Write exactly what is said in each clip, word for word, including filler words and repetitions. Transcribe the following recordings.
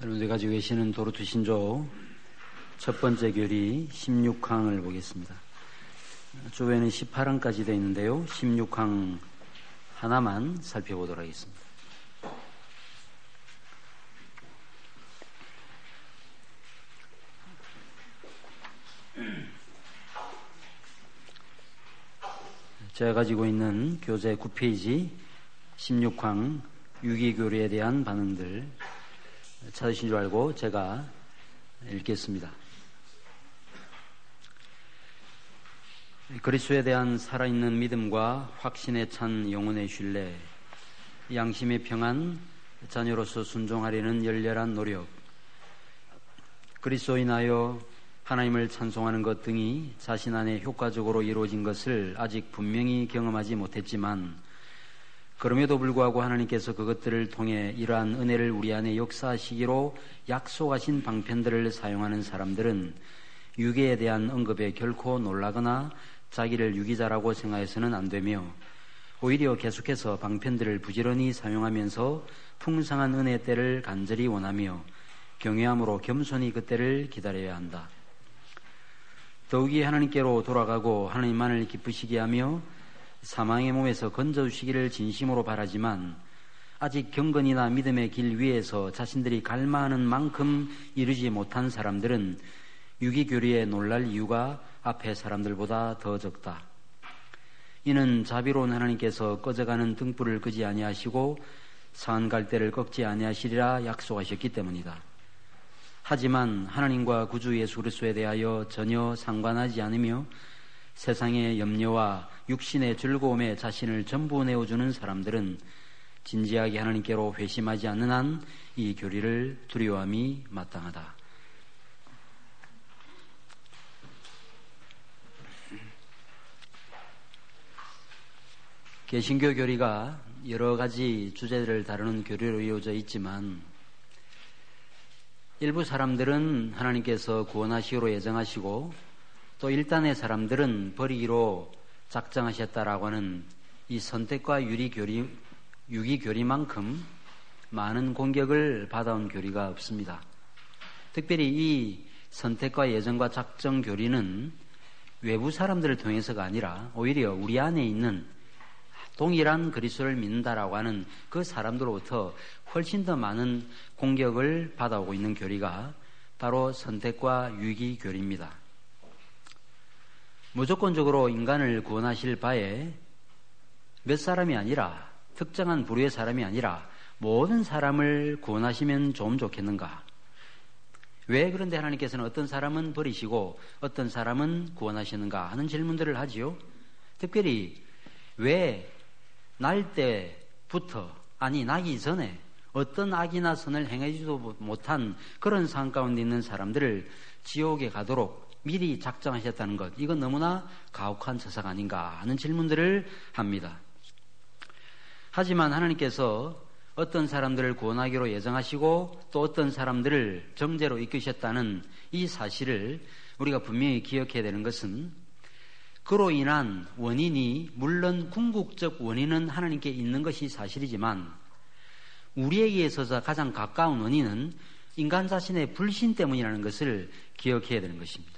여러분들 가지고 계시는 도르트 신조 첫 번째 교리 십육 항을 보겠습니다. 주변에는 십팔 항까지 되어 있는데요. 십육 항 하나만 살펴보도록 하겠습니다. 제가 가지고 있는 교재 구 페이지 십육 항 유기교리에 대한 반응들 찾으신 줄 알고 제가 읽겠습니다. 그리스도에 대한 살아있는 믿음과 확신에 찬 영혼의 신뢰, 양심의 평안, 자녀로서 순종하려는 열렬한 노력, 그리스도에 인하여 하나님을 찬송하는 것 등이 자신 안에 효과적으로 이루어진 것을 아직 분명히 경험하지 못했지만 그럼에도 불구하고 하나님께서 그것들을 통해 이러한 은혜를 우리 안에 역사하시기로 약속하신 방편들을 사용하는 사람들은 유괴에 대한 언급에 결코 놀라거나 자기를 유기자라고 생각해서는 안 되며 오히려 계속해서 방편들을 부지런히 사용하면서 풍성한 은혜 때를 간절히 원하며 경외함으로 겸손히 그때를 기다려야 한다. 더욱이 하나님께로 돌아가고 하나님만을 기쁘시게 하며 사망의 몸에서 건져주시기를 진심으로 바라지만 아직 경건이나 믿음의 길 위에서 자신들이 갈망하는 만큼 이루지 못한 사람들은 유기교리에 놀랄 이유가 앞의 사람들보다 더 적다. 이는 자비로운 하나님께서 꺼져가는 등불을 끄지 아니하시고 상한 갈대를 꺾지 아니하시리라 약속하셨기 때문이다. 하지만 하나님과 구주 예수 그리스도에 대하여 전혀 상관하지 않으며 세상의 염려와 육신의 즐거움에 자신을 전부 내어주는 사람들은 진지하게 하나님께로 회심하지 않는 한 이 교리를 두려워함이 마땅하다. 개신교 교리가 여러 가지 주제를 다루는 교리로 이루어져 있지만 일부 사람들은 하나님께서 구원하시기로 예정하시고 또 일단의 사람들은 버리기로 작정하셨다라고 하는 이 선택과 유리교리, 유기교리만큼 많은 공격을 받아온 교리가 없습니다. 특별히 이 선택과 예정과 작정 교리는 외부 사람들을 통해서가 아니라 오히려 우리 안에 있는 동일한 그리스도를 믿는다라고 하는 그 사람들로부터 훨씬 더 많은 공격을 받아오고 있는 교리가 바로 선택과 유기교리입니다. 무조건적으로 인간을 구원하실 바에 몇 사람이 아니라 특정한 부류의 사람이 아니라 모든 사람을 구원하시면 좀 좋겠는가? 왜 그런데 하나님께서는 어떤 사람은 버리시고 어떤 사람은 구원하시는가 하는 질문들을 하지요. 특별히 왜 날 때부터 아니 나기 전에 어떤 악이나 선을 행하지도 못한 그런 상황 가운데 있는 사람들을 지옥에 가도록 미리 작정하셨다는 것, 이건 너무나 가혹한 처사가 아닌가 하는 질문들을 합니다. 하지만 하나님께서 어떤 사람들을 구원하기로 예정하시고 또 어떤 사람들을 정죄로 이끄셨다는 이 사실을 우리가 분명히 기억해야 되는 것은 그로 인한 원인이 물론 궁극적 원인은 하나님께 있는 것이 사실이지만 우리에게 있어서 가장 가까운 원인은 인간 자신의 불신 때문이라는 것을 기억해야 되는 것입니다.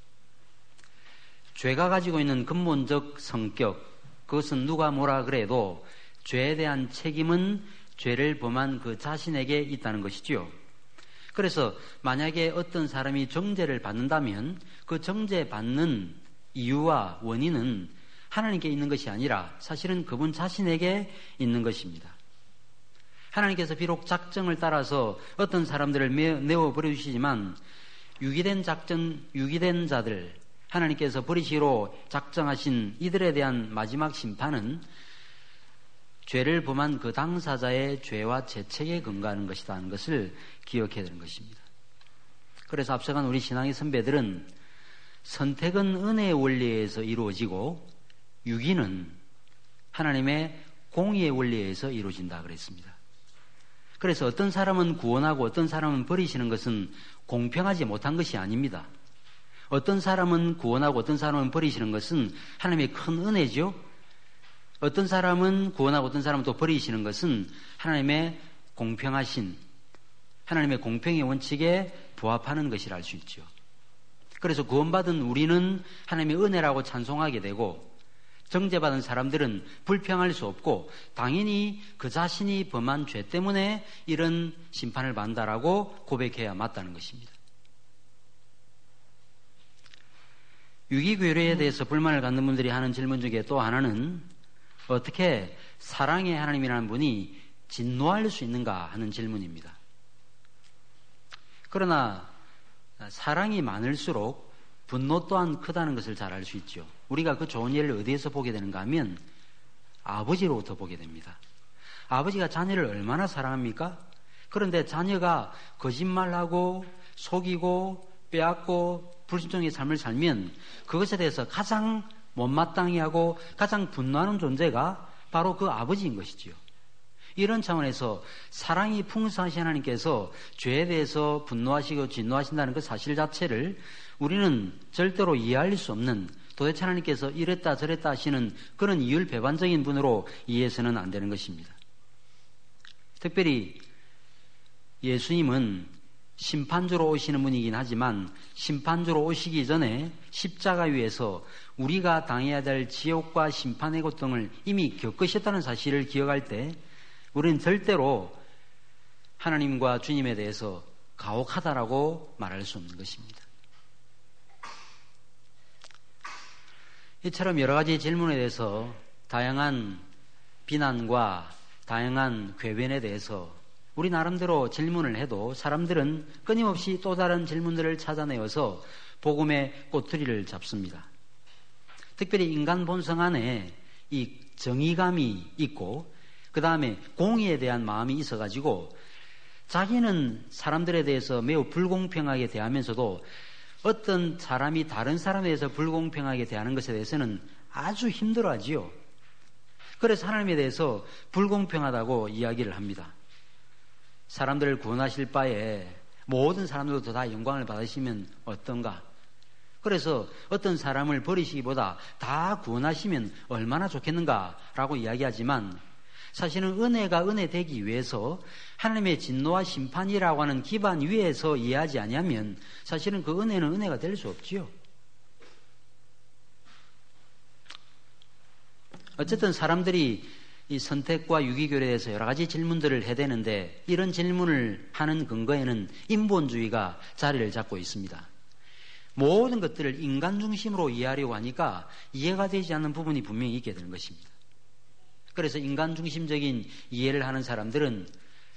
죄가 가지고 있는 근본적 성격, 그것은 누가 뭐라 그래도 죄에 대한 책임은 죄를 범한 그 자신에게 있다는 것이지요. 그래서 만약에 어떤 사람이 정죄를 받는다면 그 정죄받는 이유와 원인은 하나님께 있는 것이 아니라 사실은 그분 자신에게 있는 것입니다. 하나님께서 비록 작정을 따라서 어떤 사람들을 내어버려 주시지만 유기된 작정, 유기된 자들, 하나님께서 버리시기로 작정하신 이들에 대한 마지막 심판은 죄를 범한 그 당사자의 죄와 죄책에 근거하는 것이다 하는 것을 기억해야 되는 것입니다. 그래서 앞서간 우리 신앙의 선배들은 선택은 은혜의 원리에 의해서 이루어지고 유기는 하나님의 공의의 원리에 의해서 이루어진다 그랬습니다. 그래서 어떤 사람은 구원하고 어떤 사람은 버리시는 것은 공평하지 못한 것이 아닙니다. 어떤 사람은 구원하고 어떤 사람은 버리시는 것은 하나님의 큰 은혜죠. 어떤 사람은 구원하고 어떤 사람은 또 버리시는 것은 하나님의 공평하신 하나님의 공평의 원칙에 부합하는 것이라 할 수 있죠. 그래서 구원받은 우리는 하나님의 은혜라고 찬송하게 되고 정죄받은 사람들은 불평할 수 없고 당연히 그 자신이 범한 죄 때문에 이런 심판을 받는다라고 고백해야 맞다는 것입니다. 유기교례에 대해서 불만을 갖는 분들이 하는 질문 중에 또 하나는 어떻게 사랑의 하나님이라는 분이 진노할 수 있는가 하는 질문입니다. 그러나 사랑이 많을수록 분노 또한 크다는 것을 잘 알 수 있죠. 우리가 그 좋은 예를 어디에서 보게 되는가 하면 아버지로부터 보게 됩니다. 아버지가 자녀를 얼마나 사랑합니까? 그런데 자녀가 거짓말하고 속이고 빼앗고 불순종의 삶을 살면 그것에 대해서 가장 못마땅해 하고 가장 분노하는 존재가 바로 그 아버지인 것이지요. 이런 차원에서 사랑이 풍성하신 하나님께서 죄에 대해서 분노하시고 진노하신다는 그 사실 자체를 우리는 절대로 이해할 수 없는, 도대체 하나님께서 이랬다 저랬다 하시는 그런 이율배반적인 분으로 이해해서는 안 되는 것입니다. 특별히 예수님은 심판주로 오시는 분이긴 하지만 심판주로 오시기 전에 십자가 위에서 우리가 당해야 될 지옥과 심판의 고통을 이미 겪으셨다는 사실을 기억할 때 우리는 절대로 하나님과 주님에 대해서 가혹하다라고 말할 수 없는 것입니다. 이처럼 여러 가지 질문에 대해서 다양한 비난과 다양한 궤변에 대해서 우리 나름대로 질문을 해도 사람들은 끊임없이 또 다른 질문들을 찾아내어서 복음의 꼬투리를 잡습니다. 특별히 인간 본성 안에 이 정의감이 있고 그 다음에 공의에 대한 마음이 있어가지고 자기는 사람들에 대해서 매우 불공평하게 대하면서도 어떤 사람이 다른 사람에 대해서 불공평하게 대하는 것에 대해서는 아주 힘들어하지요. 그래서 하나님에 대해서 불공평하다고 이야기를 합니다. 사람들을 구원하실 바에 모든 사람들도 다 영광을 받으시면 어떤가? 그래서 어떤 사람을 버리시기보다 다 구원하시면 얼마나 좋겠는가라고 이야기하지만 사실은 은혜가 은혜 되기 위해서 하나님의 진노와 심판이라고 하는 기반 위에서 이해하지 아니하면 사실은 그 은혜는 은혜가 될 수 없지요. 어쨌든 사람들이 이 선택과 유기교례에 대해서 여러 가지 질문들을 해대는데 이런 질문을 하는 근거에는 인본주의가 자리를 잡고 있습니다. 모든 것들을 인간 중심으로 이해하려고 하니까 이해가 되지 않는 부분이 분명히 있게 되는 것입니다. 그래서 인간 중심적인 이해를 하는 사람들은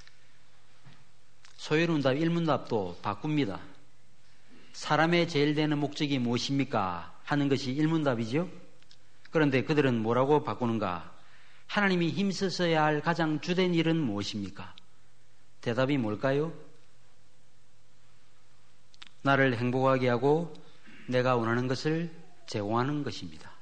소요문답, 일문답도 바꿉니다. 사람의 제일 되는 목적이 무엇입니까? 하는 것이 일문답이죠. 그런데 그들은 뭐라고 바꾸는가? 하나님이 힘쓰셔야 할 가장 주된 일은 무엇입니까? 대답이 뭘까요? 나를 행복하게 하고 내가 원하는 것을 제공하는 것입니다.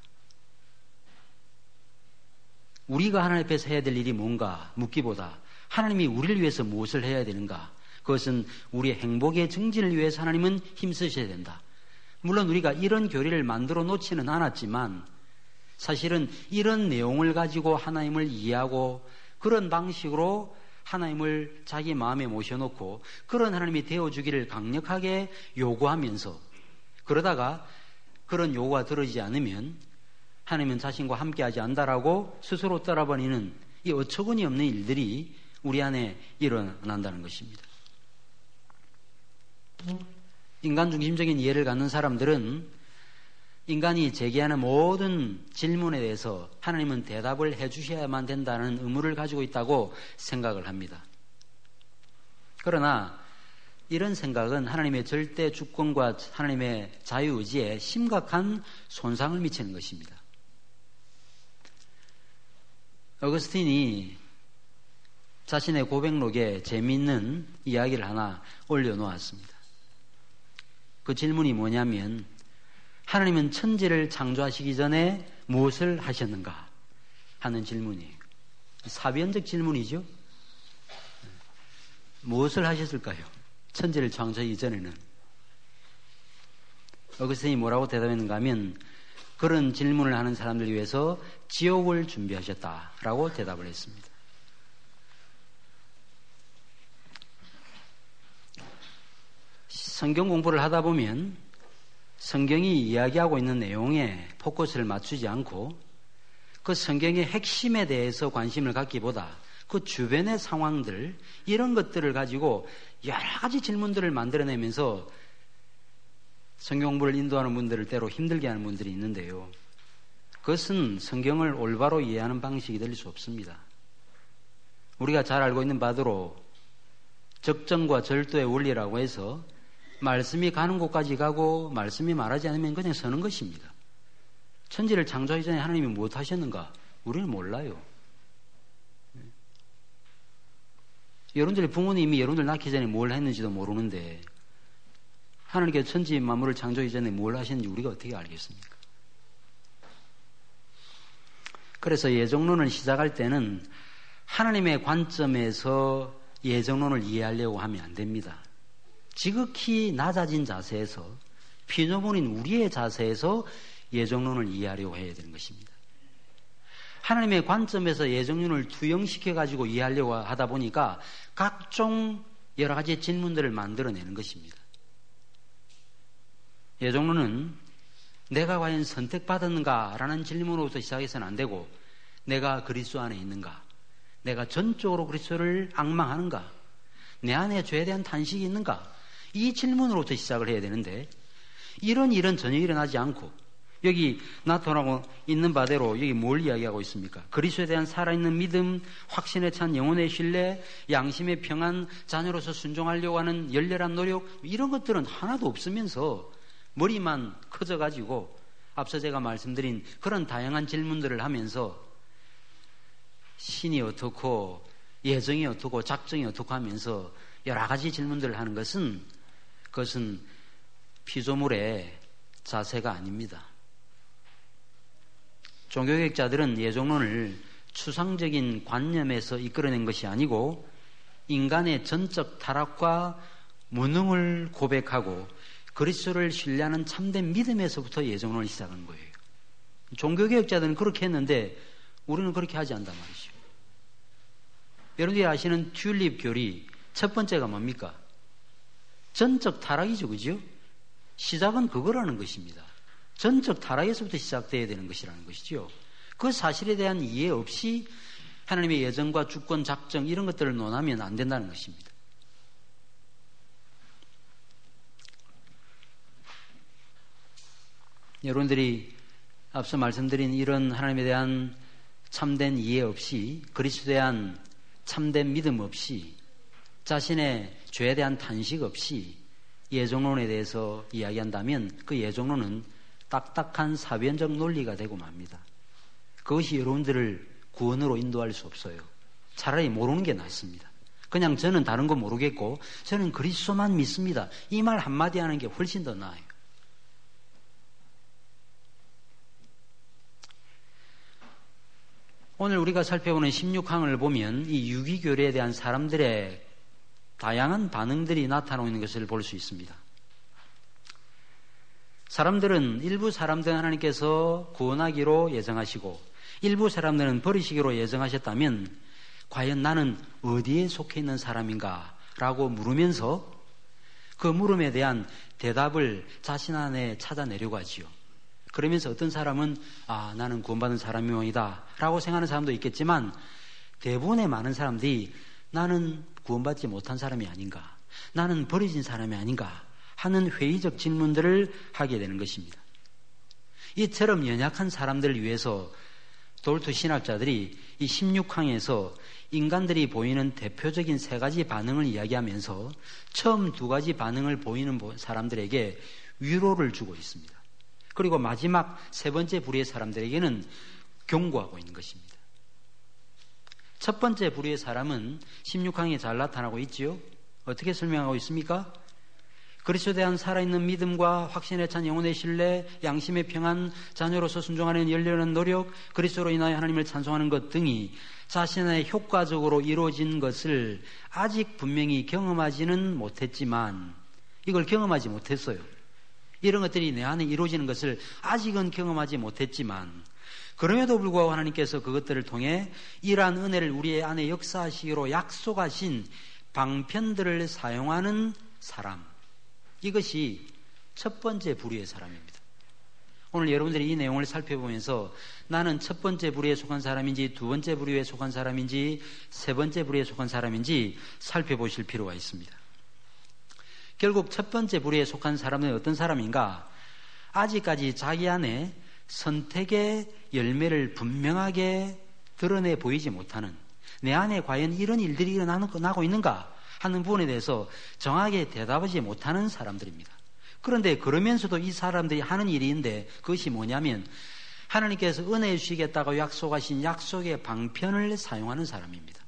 우리가 하나님 앞에서 해야 될 일이 뭔가 묻기보다 하나님이 우리를 위해서 무엇을 해야 되는가? 그것은 우리의 행복의 증진을 위해서 하나님은 힘쓰셔야 된다. 물론 우리가 이런 교리를 만들어 놓지는 않았지만 사실은 이런 내용을 가지고 하나님을 이해하고 그런 방식으로 하나님을 자기 마음에 모셔놓고 그런 하나님이 되어주기를 강력하게 요구하면서 그러다가 그런 요구가 들어지지 않으면 하나님은 자신과 함께하지 않는다라고 스스로 떠나버리는 이 어처구니 없는 일들이 우리 안에 일어난다는 것입니다. 인간 중심적인 이해를 갖는 사람들은 인간이 제기하는 모든 질문에 대해서 하나님은 대답을 해주셔야만 된다는 의무를 가지고 있다고 생각을 합니다. 그러나 이런 생각은 하나님의 절대 주권과 하나님의 자유의지에 심각한 손상을 미치는 것입니다. 어거스틴이 자신의 고백록에 재미있는 이야기를 하나 올려놓았습니다. 그 질문이 뭐냐면 하나님은 천지를 창조하시기 전에 무엇을 하셨는가 하는 질문이에요. 사변적 질문이죠. 무엇을 하셨을까요? 천지를 창조하기 전에는. 어거스틴이 뭐라고 대답했는가 하면 그런 질문을 하는 사람들 위해서 지옥을 준비하셨다라고 대답을 했습니다. 성경 공부를 하다 보면 성경이 이야기하고 있는 내용에 포커스를 맞추지 않고 그 성경의 핵심에 대해서 관심을 갖기보다 그 주변의 상황들, 이런 것들을 가지고 여러 가지 질문들을 만들어내면서 성경 공부를 인도하는 분들을 때로 힘들게 하는 분들이 있는데요. 그것은 성경을 올바로 이해하는 방식이 될 수 없습니다. 우리가 잘 알고 있는 바대로 적정과 절도의 원리라고 해서 말씀이 가는 곳까지 가고 말씀이 말하지 않으면 그냥 서는 것입니다. 천지를 창조하기 전에 하나님이 무엇 하셨는가? 우리는 몰라요. 여러분들의 부모님이 여러분들 낳기 전에 뭘 했는지도 모르는데 하나님께서 천지 만물을 창조하기 전에 뭘 하셨는지 우리가 어떻게 알겠습니까? 그래서 예정론을 시작할 때는 하나님의 관점에서 예정론을 이해하려고 하면 안 됩니다. 지극히 낮아진 자세에서, 피조물인 우리의 자세에서 예정론을 이해하려고 해야 되는 것입니다. 하나님의 관점에서 예정론을 투영시켜 가지고 이해하려고 하다 보니까 각종 여러 가지 질문들을 만들어내는 것입니다. 예정론은 내가 과연 선택받았는가라는 질문으로부터 시작해서는 안 되고, 내가 그리스도 안에 있는가? 내가 전적으로 그리스도를 앙망하는가? 내 안에 죄에 대한 탄식이 있는가? 이 질문으로부터 시작을 해야 되는데, 이런 일은 전혀 일어나지 않고 여기 나타나고 있는 바대로 여기 뭘 이야기하고 있습니까? 그리스도에 대한 살아있는 믿음, 확신에 찬 영혼의 신뢰, 양심의 평안, 자녀로서 순종하려고 하는 열렬한 노력, 이런 것들은 하나도 없으면서 머리만 커져가지고 앞서 제가 말씀드린 그런 다양한 질문들을 하면서 신이 어떻고 예정이 어떻고 작정이 어떻고 하면서 여러 가지 질문들을 하는 것은, 그것은 피조물의 자세가 아닙니다. 종교개혁자들은 예정론을 추상적인 관념에서 이끌어낸 것이 아니고 인간의 전적 타락과 무능을 고백하고 그리스도를 신뢰하는 참된 믿음에서부터 예정론을 시작한 거예요. 종교개혁자들은 그렇게 했는데 우리는 그렇게 하지 않단 말이죠. 여러분들이 아시는 튤립 교리 첫 번째가 뭡니까? 전적 타락이죠, 그죠? 시작은 그거라는 것입니다. 전적 타락에서부터 시작돼야 되는 것이라는 것이죠. 그 사실에 대한 이해 없이 하나님의 예정과 주권, 작정 이런 것들을 논하면 안 된다는 것입니다. 여러분들이 앞서 말씀드린 이런 하나님에 대한 참된 이해 없이, 그리스도에 대한 참된 믿음 없이, 자신의 죄에 대한 탄식 없이 예정론에 대해서 이야기한다면 그 예정론은 딱딱한 사변적 논리가 되고 맙니다. 그것이 여러분들을 구원으로 인도할 수 없어요. 차라리 모르는 게 낫습니다. 그냥 저는 다른 거 모르겠고 저는 그리스도만 믿습니다, 이 말 한마디 하는 게 훨씬 더 나아요. 오늘 우리가 살펴보는 십육 항을 보면 이 유기교리에 대한 사람들의 다양한 반응들이 나타나고 있는 것을 볼 수 있습니다. 사람들은, 일부 사람들은 하나님께서 구원하기로 예정하시고 일부 사람들은 버리시기로 예정하셨다면 과연 나는 어디에 속해 있는 사람인가? 라고 물으면서 그 물음에 대한 대답을 자신 안에 찾아내려고 하지요. 그러면서 어떤 사람은 아, 나는 구원받은 사람이오이다 라고 생각하는 사람도 있겠지만 대부분의 많은 사람들이 나는 구원받지 못한 사람이 아닌가, 나는 버려진 사람이 아닌가 하는 회의적 질문들을 하게 되는 것입니다. 이처럼 연약한 사람들을 위해서 돌투 신학자들이 이 십육 항에서 인간들이 보이는 대표적인 세 가지 반응을 이야기하면서 처음 두 가지 반응을 보이는 사람들에게 위로를 주고 있습니다. 그리고 마지막 세 번째 부류의 사람들에게는 경고하고 있는 것입니다. 첫 번째 부류의 사람은 십육 항에 잘 나타나고 있지요. 어떻게 설명하고 있습니까? 그리스도에 대한 살아있는 믿음과 확신에 찬 영혼의 신뢰, 양심의 평안, 자녀로서 순종하는 열렬한 노력, 그리스도로 인하여 하나님을 찬송하는 것 등이 자신의 효과적으로 이루어진 것을 아직 분명히 경험하지는 못했지만, 이걸 경험하지 못했어요. 이런 것들이 내 안에 이루어지는 것을 아직은 경험하지 못했지만 그럼에도 불구하고 하나님께서 그것들을 통해 이러한 은혜를 우리의 안에 역사하시기로 약속하신 방편들을 사용하는 사람, 이것이 첫 번째 부류의 사람입니다. 오늘 여러분들이 이 내용을 살펴보면서 나는 첫 번째 부류에 속한 사람인지 두 번째 부류에 속한 사람인지 세 번째 부류에 속한 사람인지 살펴보실 필요가 있습니다. 결국 첫 번째 부류에 속한 사람은 어떤 사람인가? 아직까지 자기 안에 선택의 열매를 분명하게 드러내 보이지 못하는, 내 안에 과연 이런 일들이 일어나고 있는가 하는 부분에 대해서 정확하게 대답하지 못하는 사람들입니다. 그런데 그러면서도 이 사람들이 하는 일이 있는데 그것이 뭐냐면 하나님께서 은혜 주시겠다고 약속하신 약속의 방편을 사용하는 사람입니다.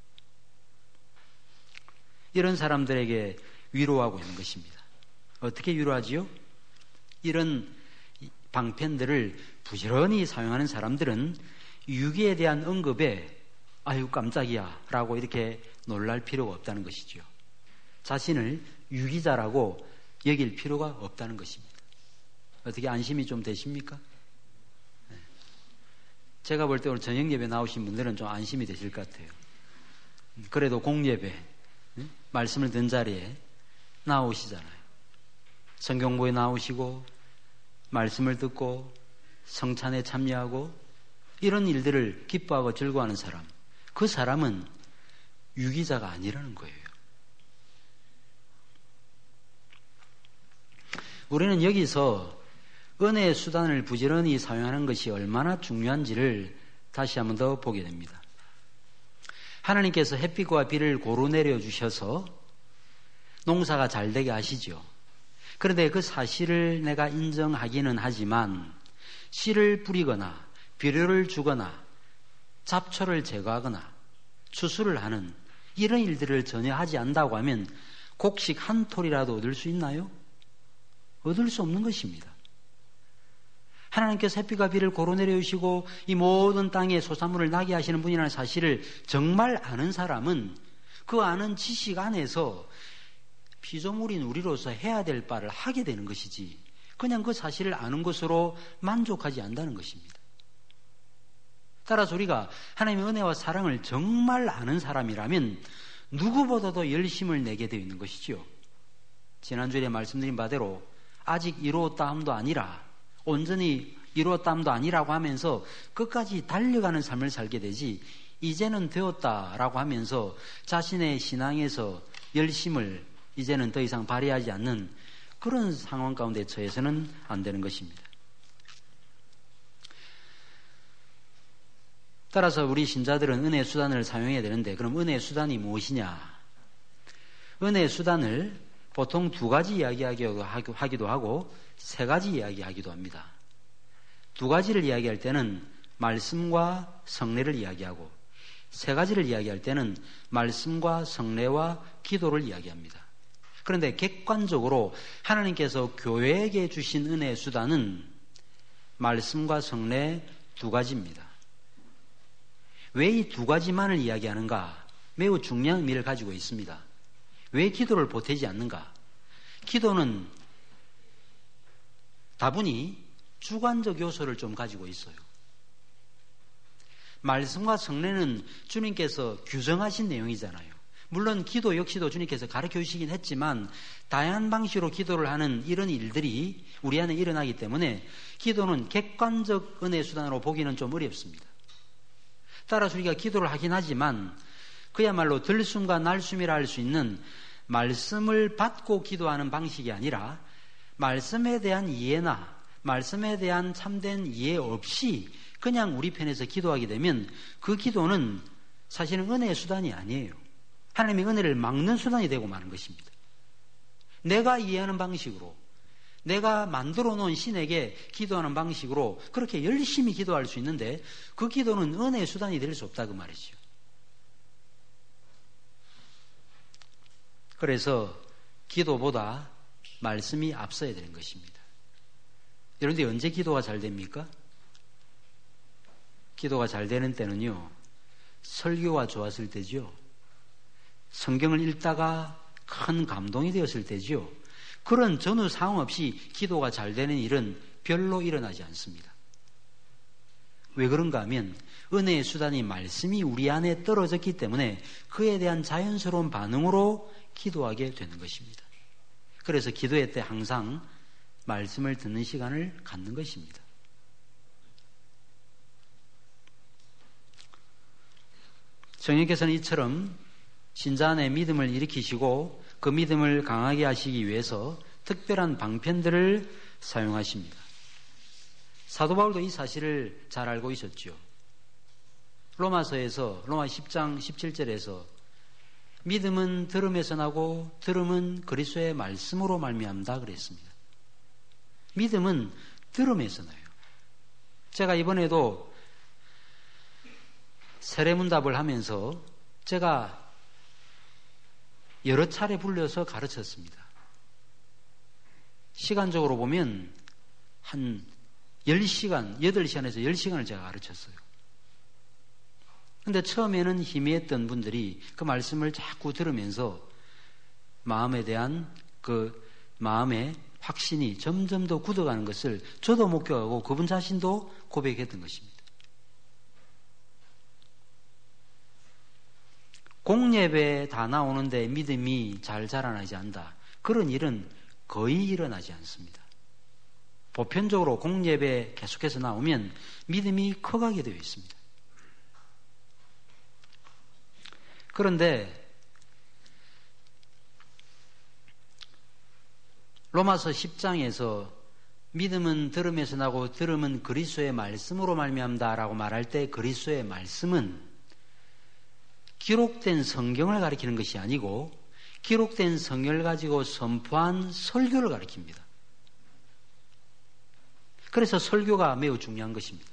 이런 사람들에게 위로하고 있는 것입니다. 어떻게 위로하지요? 이런 방편들을 부지런히 사용하는 사람들은 유기에 대한 언급에 아유 깜짝이야 라고 이렇게 놀랄 필요가 없다는 것이죠. 자신을 유기자라고 여길 필요가 없다는 것입니다. 어떻게 안심이 좀 되십니까? 네. 제가 볼 때 오늘 저녁 예배 나오신 분들은 좀 안심이 되실 것 같아요. 그래도 공예배, 네? 말씀을 듣는 자리에 나오시잖아요. 성경부에 나오시고 말씀을 듣고 성찬에 참여하고 이런 일들을 기뻐하고 즐거워하는 사람, 그 사람은 유기자가 아니라는 거예요. 우리는 여기서 은혜의 수단을 부지런히 사용하는 것이 얼마나 중요한지를 다시 한 번 더 보게 됩니다. 하나님께서 햇빛과 비를 고루 내려주셔서 농사가 잘 되게 하시죠. 그런데 그 사실을 내가 인정하기는 하지만 씨를 뿌리거나 비료를 주거나 잡초를 제거하거나 추수를 하는 이런 일들을 전혀 하지 않는다고 하면 곡식 한 톨이라도 얻을 수 있나요? 얻을 수 없는 것입니다. 하나님께서 햇빛과 비를 고루 내려주시고 이 모든 땅에 소산물을 나게 하시는 분이라는 사실을 정말 아는 사람은 그 아는 지식 안에서 피조물인 우리로서 해야 될 바를 하게 되는 것이지 그냥 그 사실을 아는 것으로 만족하지 않는다는 것입니다. 따라서 우리가 하나님의 은혜와 사랑을 정말 아는 사람이라면 누구보다도 열심을 내게 되어 있는 것이죠. 지난주에 말씀드린 바대로 아직 이루었다 함도 아니라 온전히 이루었다 함도 아니라고 하면서 끝까지 달려가는 삶을 살게 되지 이제는 되었다라고 하면서 자신의 신앙에서 열심을 이제는 더 이상 발휘하지 않는 그런 상황 가운데 처해서는 안 되는 것입니다. 따라서 우리 신자들은 은혜의 수단을 사용해야 되는데 그럼 은혜의 수단이 무엇이냐? 은혜의 수단을 보통 두 가지 이야기하기도 하고 세 가지 이야기하기도 합니다. 두 가지를 이야기할 때는 말씀과 성례를 이야기하고 세 가지를 이야기할 때는 말씀과 성례와 기도를 이야기합니다. 그런데 객관적으로 하나님께서 교회에게 주신 은혜의 수단은 말씀과 성례 두 가지입니다. 왜 이 두 가지만을 이야기하는가? 매우 중요한 의미를 가지고 있습니다. 왜 기도를 보태지 않는가? 기도는 다분히 주관적 요소를 좀 가지고 있어요. 말씀과 성례는 주님께서 규정하신 내용이잖아요. 물론 기도 역시도 주님께서 가르쳐 주시긴 했지만 다양한 방식으로 기도를 하는 이런 일들이 우리 안에 일어나기 때문에 기도는 객관적 은혜 수단으로 보기는 좀 어렵습니다. 따라서 우리가 기도를 하긴 하지만 그야말로 들숨과 날숨이라 할 수 있는 말씀을 받고 기도하는 방식이 아니라 말씀에 대한 이해나 말씀에 대한 참된 이해 없이 그냥 우리 편에서 기도하게 되면 그 기도는 사실은 은혜의 수단이 아니에요. 하나님의 은혜를 막는 수단이 되고 마는 것입니다. 내가 이해하는 방식으로 내가 만들어 놓은 신에게 기도하는 방식으로 그렇게 열심히 기도할 수 있는데 그 기도는 은혜의 수단이 될 수 없다 그 말이죠. 그래서 기도보다 말씀이 앞서야 되는 것입니다. 여러분들 언제 기도가 잘 됩니까? 기도가 잘 되는 때는요, 설교가 좋았을 때죠. 성경을 읽다가 큰 감동이 되었을 때죠. 그런 전후 상황 없이 기도가 잘 되는 일은 별로 일어나지 않습니다. 왜 그런가 하면 은혜의 수단이 말씀이 우리 안에 떨어졌기 때문에 그에 대한 자연스러운 반응으로 기도하게 되는 것입니다. 그래서 기도회 때 항상 말씀을 듣는 시간을 갖는 것입니다. 성령께서는 이처럼 신자 안에 믿음을 일으키시고 그 믿음을 강하게 하시기 위해서 특별한 방편들을 사용하십니다. 사도 바울도 이 사실을 잘 알고 있었죠. 로마서에서 로마 십 장 십칠 절에서 믿음은 들음에서 나고 들음은 그리스도의 말씀으로 말미암다 그랬습니다. 믿음은 들음에서 나요. 제가 이번에도 세례문답을 하면서 제가 여러 차례 불려서 가르쳤습니다. 시간적으로 보면 한 열 시간, 여덟 시간에서 열 시간을 제가 가르쳤어요. 근데 처음에는 희미했던 분들이 그 말씀을 자꾸 들으면서 마음에 대한 그 마음의 확신이 점점 더 굳어가는 것을 저도 목격하고 그분 자신도 고백했던 것입니다. 공예배에 다 나오는데 믿음이 잘 자라나지 않는다. 그런 일은 거의 일어나지 않습니다. 보편적으로 공예배에 계속해서 나오면 믿음이 커가게 되어 있습니다. 그런데 로마서 십 장에서 믿음은 들음에서 나고 들음은 그리스도의 말씀으로 말미암다라고 말할 때 그리스도의 말씀은 기록된 성경을 가리키는 것이 아니고 기록된 성경을 가지고 선포한 설교를 가리킵니다. 그래서 설교가 매우 중요한 것입니다.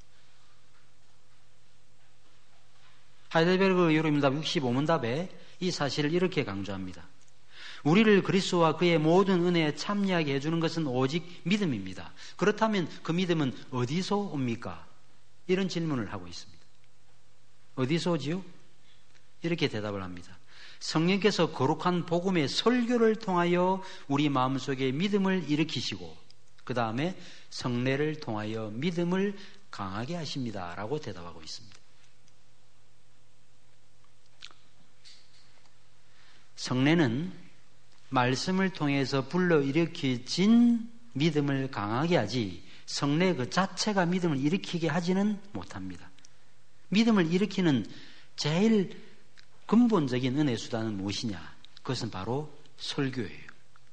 하이델베르그 요리문답 육십오 문답에 이 사실을 이렇게 강조합니다. 우리를 그리스도와 그의 모든 은혜에 참여하게 해주는 것은 오직 믿음입니다. 그렇다면 그 믿음은 어디서 옵니까? 이런 질문을 하고 있습니다. 어디서 오지요? 이렇게 대답을 합니다. 성령께서 거룩한 복음의 설교를 통하여 우리 마음속에 믿음을 일으키시고 그 다음에 성례를 통하여 믿음을 강하게 하십니다. 라고 대답하고 있습니다. 성례는 말씀을 통해서 불러일으켜진 믿음을 강하게 하지 성례 그 자체가 믿음을 일으키게 하지는 못합니다. 믿음을 일으키는 제일 근본적인 은혜 수단은 무엇이냐? 그것은 바로 설교예요.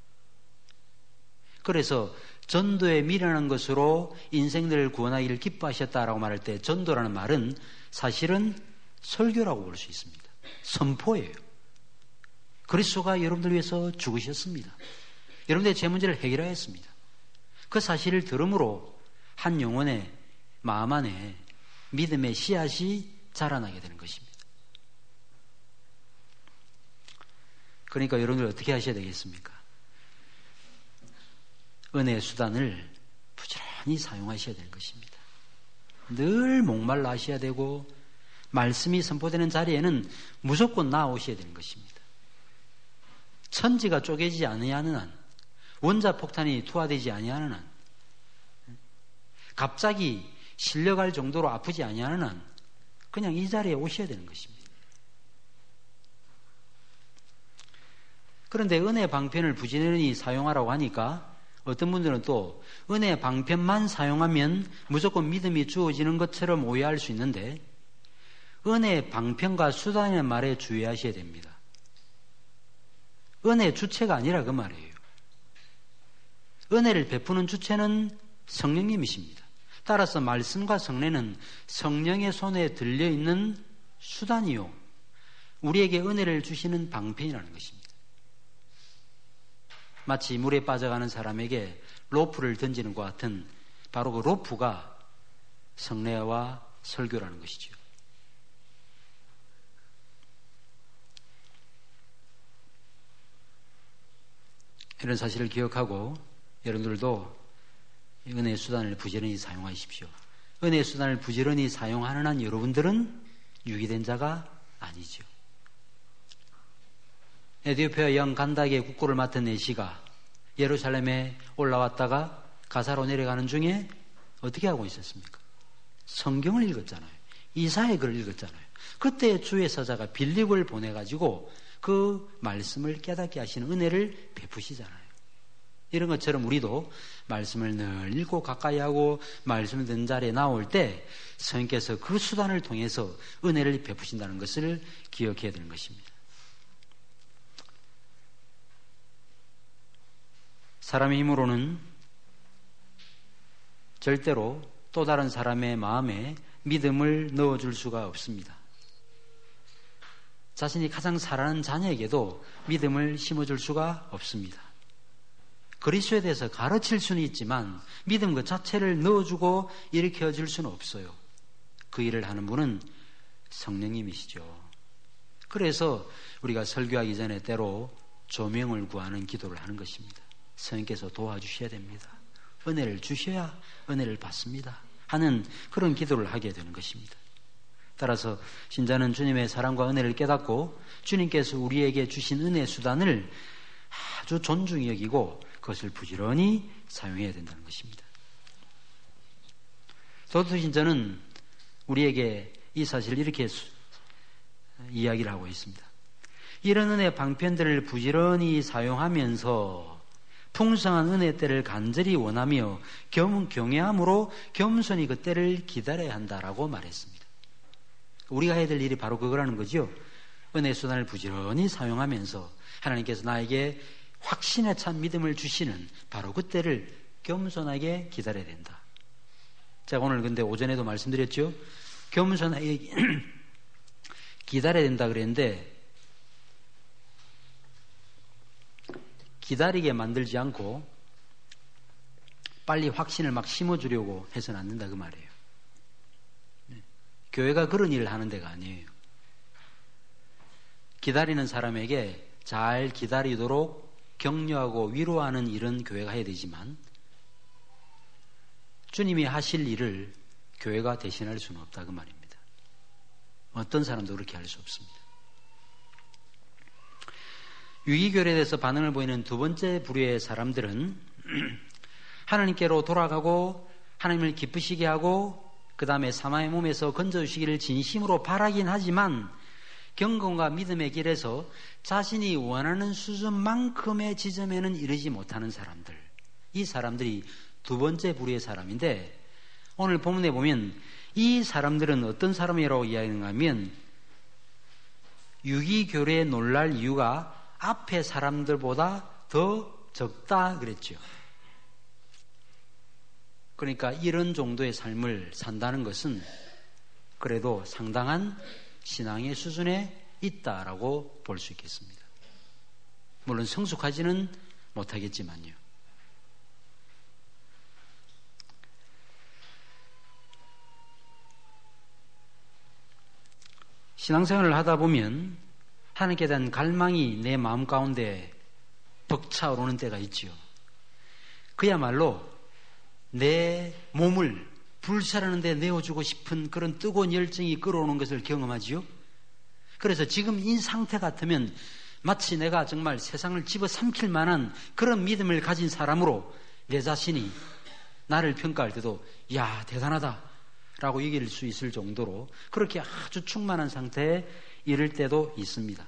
그래서 전도에 미련한 것으로 인생들을 구원하기를 기뻐하셨다라고 말할 때 전도라는 말은 사실은 설교라고 볼 수 있습니다. 선포예요. 그리스도가 여러분들 위해서 죽으셨습니다. 여러분들의 제 문제를 해결하였습니다. 그 사실을 들음으로 한 영혼의 마음 안에 믿음의 씨앗이 자라나게 되는 것입니다. 그러니까 여러분들 어떻게 하셔야 되겠습니까? 은혜의 수단을 부지런히 사용하셔야 되는 것입니다. 늘 목말라 하셔야 되고 말씀이 선포되는 자리에는 무조건 나오셔야 되는 것입니다. 천지가 쪼개지지 아니하는 한, 원자폭탄이 투하되지 아니하는 한, 갑자기 실려갈 정도로 아프지 아니하는 한 그냥 이 자리에 오셔야 되는 것입니다. 그런데 은혜 방편을 부지런히 사용하라고 하니까 어떤 분들은 또 은혜 방편만 사용하면 무조건 믿음이 주어지는 것처럼 오해할 수 있는데 은혜 방편과 수단의 말에 주의하셔야 됩니다. 은혜의 주체가 아니라 그 말이에요. 은혜를 베푸는 주체는 성령님이십니다. 따라서 말씀과 성례는 성령의 손에 들려있는 수단이요 우리에게 은혜를 주시는 방편이라는 것입니다. 마치 물에 빠져가는 사람에게 로프를 던지는 것 같은 바로 그 로프가 성례와 설교라는 것이죠. 이런 사실을 기억하고 여러분들도 은혜의 수단을 부지런히 사용하십시오. 은혜의 수단을 부지런히 사용하는 한 여러분들은 유기된 자가 아니죠. 에티오피아 영 간닥의 국고를 맡은 에시가 예루살렘에 올라왔다가 가사로 내려가는 중에 어떻게 하고 있었습니까? 성경을 읽었잖아요. 이사의 글을 읽었잖아요. 그때 주의 사자가 빌립을 보내가지고 그 말씀을 깨닫게 하시는 은혜를 베푸시잖아요. 이런 것처럼 우리도 말씀을 늘 읽고 가까이 하고 말씀 듣는 자리에 나올 때 성령께서 그 수단을 통해서 은혜를 베푸신다는 것을 기억해야 되는 것입니다. 사람의 힘으로는 절대로 또 다른 사람의 마음에 믿음을 넣어줄 수가 없습니다. 자신이 가장 사랑하는 자녀에게도 믿음을 심어줄 수가 없습니다. 그리스도에 대해서 가르칠 수는 있지만 믿음 그 자체를 넣어주고 일으켜줄 수는 없어요. 그 일을 하는 분은 성령님이시죠. 그래서 우리가 설교하기 전에 때로 조명을 구하는 기도를 하는 것입니다. 성령께서 도와주셔야 됩니다. 은혜를 주셔야 은혜를 받습니다 하는 그런 기도를 하게 되는 것입니다. 따라서 신자는 주님의 사랑과 은혜를 깨닫고 주님께서 우리에게 주신 은혜 수단을 아주 존중히 여기고 그것을 부지런히 사용해야 된다는 것입니다. 도토 신자는 우리에게 이 사실을 이렇게 수, 이야기를 하고 있습니다. 이런 은혜 방편들을 부지런히 사용하면서 풍성한 은혜 때를 간절히 원하며 겸, 경외함으로 겸손히 그 때를 기다려야 한다라고 말했습니다. 우리가 해야 될 일이 바로 그거라는 거죠. 은혜 수단을 부지런히 사용하면서 하나님께서 나에게 확신에 찬 믿음을 주시는 바로 그 때를 겸손하게 기다려야 된다. 제가 오늘 근데 오전에도 말씀드렸죠. 겸손하게 기다려야 된다 그랬는데 기다리게 만들지 않고 빨리 확신을 막 심어주려고 해서는 안 된다 그 말이에요. 네. 교회가 그런 일을 하는 데가 아니에요. 기다리는 사람에게 잘 기다리도록 격려하고 위로하는 일은 교회가 해야 되지만 주님이 하실 일을 교회가 대신할 수는 없다 그 말입니다. 어떤 사람도 그렇게 할 수 없습니다. 유기교회에 대해서 반응을 보이는 두 번째 부류의 사람들은 하나님께로 돌아가고 하나님을 기쁘시게 하고 그 다음에 사마의 몸에서 건져주시기를 진심으로 바라긴 하지만 경건과 믿음의 길에서 자신이 원하는 수준만큼의 지점에는 이르지 못하는 사람들, 이 사람들이 두 번째 부류의 사람인데 오늘 본문에 보면 이 사람들은 어떤 사람이라고 이야기하는가 하면 유기교회에 놀랄 이유가 앞에 사람들보다 더 적다 그랬죠. 그러니까 이런 정도의 삶을 산다는 것은 그래도 상당한 신앙의 수준에 있다라고 볼 수 있겠습니다. 물론 성숙하지는 못하겠지만요. 신앙생활을 하다 보면 하나님께 대한 갈망이 내 마음 가운데 벅차오르는 때가 있지요. 그야말로 내 몸을 불살하는 데 내어주고 싶은 그런 뜨거운 열정이 끌어오는 것을 경험하지요. 그래서 지금 이 상태 같으면 마치 내가 정말 세상을 집어삼킬 만한 그런 믿음을 가진 사람으로 내 자신이 나를 평가할 때도 야 대단하다 라고 얘기할 수 있을 정도로 그렇게 아주 충만한 상태에 이를 때도 있습니다.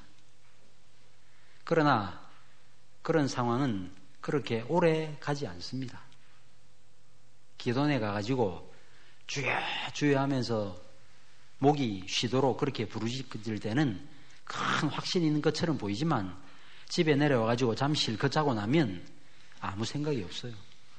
그러나 그런 상황은 그렇게 오래 가지 않습니다. 기도원에 가가지고 주여 주여 하면서 목이 쉬도록 그렇게 부르짖을 때는 큰 확신이 있는 것처럼 보이지만 집에 내려와가지고 잠 실컷 자고 나면 아무 생각이 없어요.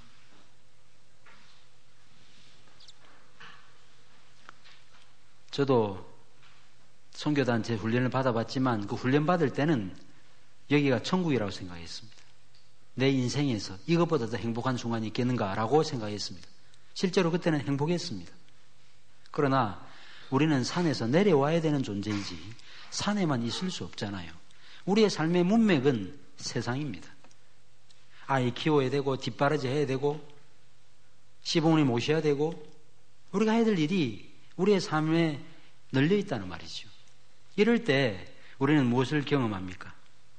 저도 선교단체 훈련을 받아봤지만 그 훈련 받을 때는 여기가 천국이라고 생각했습니다. 내 인생에서 이것보다 더 행복한 순간이 있겠는가라고 생각했습니다. 실제로 그때는 행복했습니다. 그러나 우리는 산에서 내려와야 되는 존재이지 산에만 있을 수 없잖아요. 우리의 삶의 문맥은 세상입니다. 아이 키워야 되고 뒷바라지 해야 되고 시부모님 모셔야 되고 우리가 해야 될 일이 우리의 삶에 널려 있다는 말이죠. 이럴 때 우리는 무엇을 경험합니까?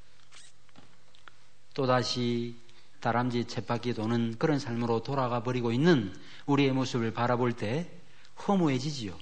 또다시 다람쥐 쳇바퀴 도는 그런 삶으로 돌아가 버리고 있는 우리의 모습을 바라볼 때 허무해지지요.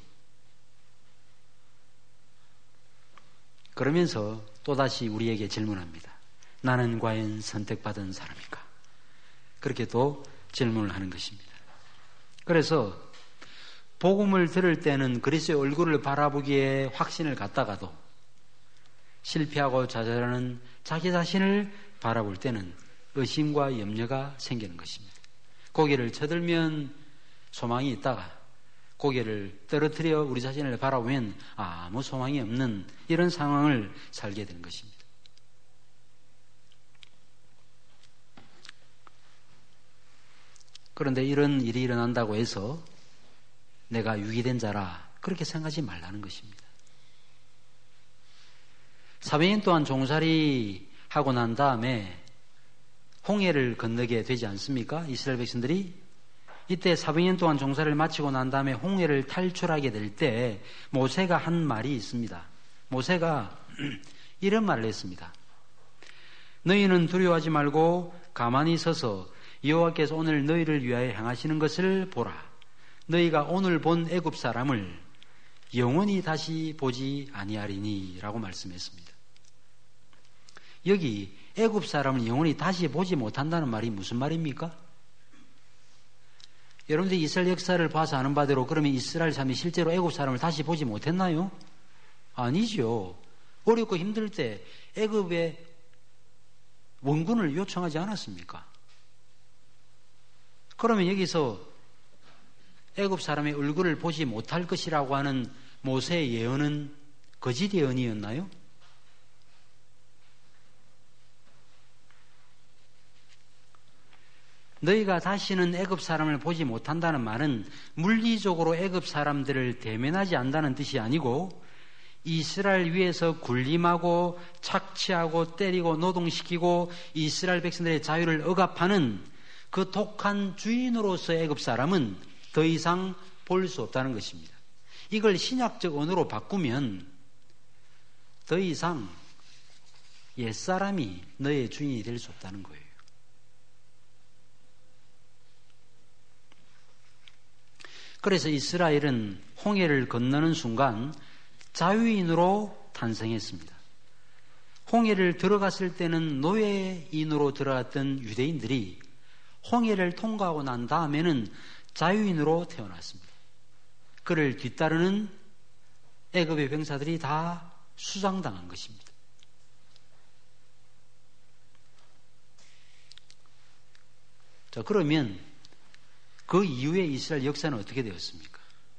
그러면서 또다시 우리에게 질문합니다. 나는 과연 선택받은 사람일까? 그렇게 또 질문을 하는 것입니다. 그래서 복음을 들을 때는 그리스도의 얼굴을 바라보기에 확신을 갖다가도 실패하고 좌절하는 자기 자신을 바라볼 때는 의심과 염려가 생기는 것입니다. 고개를 쳐들면 소망이 있다가 고개를 떨어뜨려 우리 자신을 바라보면 아무 소망이 없는 이런 상황을 살게 되는 것입니다. 그런데 이런 일이 일어난다고 해서 내가 유기된 자라 그렇게 생각하지 말라는 것입니다. 사백 년 동안 종살이 하고 난 다음에 홍해를 건너게 되지 않습니까? 이스라엘 백성들이 이때 사백 년 동안 종살이를 마치고 난 다음에 홍해를 탈출하게 될 때 모세가 한 말이 있습니다. 모세가 이런 말을 했습니다. 너희는 두려워하지 말고 가만히 서서 여호와께서 오늘 너희를 위하여 행하시는 것을 보라. 너희가 오늘 본 애굽 사람을 영원히 다시 보지 아니하리니 라고 말씀했습니다. 여기 애굽 사람을 영원히 다시 보지 못한다는 말이 무슨 말입니까? 여러분들이 이스라엘 역사를 봐서 아는 바대로 그러면 이스라엘 사람이 실제로 애굽 사람을 다시 보지 못했나요? 아니죠. 어렵고 힘들 때 애굽의 원군을 요청하지 않았습니까? 그러면 여기서 애굽 사람의 얼굴을 보지 못할 것이라고 하는 모세의 예언은 거짓 예언이었나요? 너희가 다시는 애굽 사람을 보지 못한다는 말은 물리적으로 애굽 사람들을 대면하지 않는다는 뜻이 아니고 이스라엘 위에서 군림하고 착취하고 때리고 노동시키고 이스라엘 백성들의 자유를 억압하는 그 독한 주인으로서의 애굽 사람은 더 이상 볼 수 없다는 것입니다. 이걸 신약적 언어로 바꾸면 더 이상 옛사람이 너의 주인이 될 수 없다는 거예요. 그래서 이스라엘은 홍해를 건너는 순간 자유인으로 탄생했습니다. 홍해를 들어갔을 때는 노예인으로 들어갔던 유대인들이 홍해를 통과하고 난 다음에는 자유인으로 태어났습니다. 그를 뒤따르는 애굽의 병사들이 다 수장당한 것입니다. 자, 그러면 그 이후에 이스라엘 역사는 어떻게 되었습니까?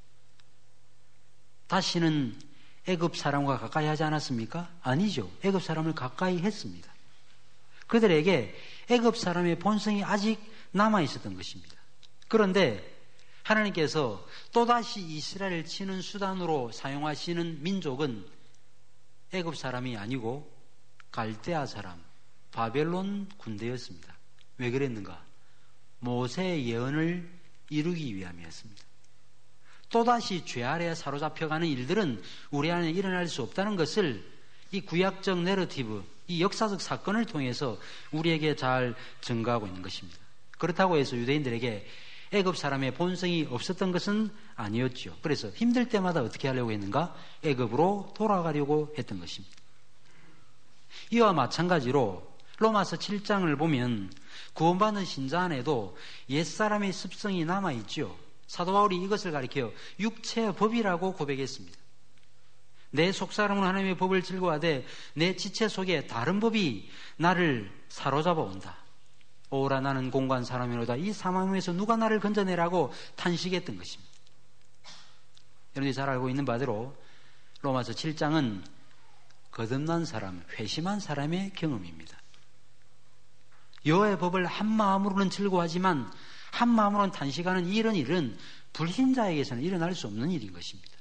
다시는 애굽 사람과 가까이 하지 않았습니까? 아니죠. 애굽 사람을 가까이 했습니다. 그들에게 애굽 사람의 본성이 아직 남아 있었던 것입니다. 그런데 하나님께서 또다시 이스라엘을 치는 수단으로 사용하시는 민족은 애굽 사람이 아니고 갈대아 사람, 바벨론 군대였습니다. 왜 그랬는가? 모세의 예언을 이루기 위함이었습니다. 또다시 죄 아래 사로잡혀가는 일들은 우리 안에 일어날 수 없다는 것을 이 구약적 내러티브, 이 역사적 사건을 통해서 우리에게 잘 증거하고 있는 것입니다. 그렇다고 해서 유대인들에게 애굽 사람의 본성이 없었던 것은 아니었죠. 그래서 힘들 때마다 어떻게 하려고 했는가? 애굽으로 돌아가려고 했던 것입니다. 이와 마찬가지로 로마서 칠 장을 보면 구원받는 신자 안에도 옛사람의 습성이 남아있죠. 사도 바울이 이것을 가리켜 육체의 법이라고 고백했습니다. 내 속사람은 하나님의 법을 즐거워하되 내 지체 속에 다른 법이 나를 사로잡아 온다. 오라 나는 공고한 사람이로다. 이 사망에서 누가 나를 건져내라고 탄식했던 것입니다. 여러분이 잘 알고 있는 바대로 로마서 칠 장은 거듭난 사람, 회심한 사람의 경험입니다. 여호와의 법을 한 마음으로는 즐거워하지만 한 마음으로는 탄식하는 이런 일은 불신자에게서는 일어날 수 없는 일인 것입니다.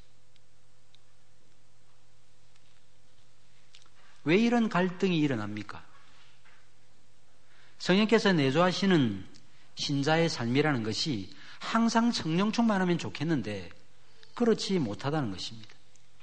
왜 이런 갈등이 일어납니까? 성령께서 내조하시는 신자의 삶이라는 것이 항상 성령 충만하면 좋겠는데 그렇지 못하다는 것입니다.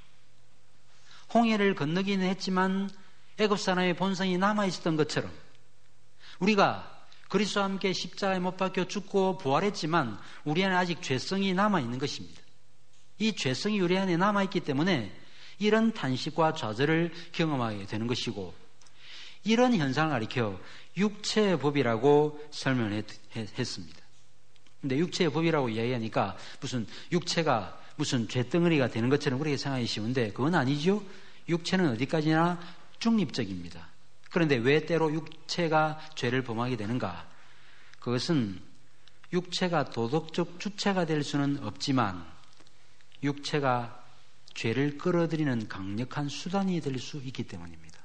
홍해를 건너기는 했지만 애굽 사람의 본성이 남아있었던 것처럼 우리가 그리스도와 함께 십자가에 못 박혀 죽고 부활했지만 우리 안에 아직 죄성이 남아있는 것입니다. 이 죄성이 우리 안에 남아있기 때문에 이런 탄식과 좌절을 경험하게 되는 것이고 이런 현상을 가리켜 육체의 법이라고 설명을 했습니다. 근데 육체의 법이라고 이야기하니까 무슨 육체가 무슨 죄덩어리가 되는 것처럼 그렇게 생각하기 쉬운데 그건 아니죠. 육체는 어디까지나 중립적입니다. 그런데 왜 때로 육체가 죄를 범하게 되는가? 그것은 육체가 도덕적 주체가 될 수는 없지만 육체가 죄를 끌어들이는 강력한 수단이 될 수 있기 때문입니다.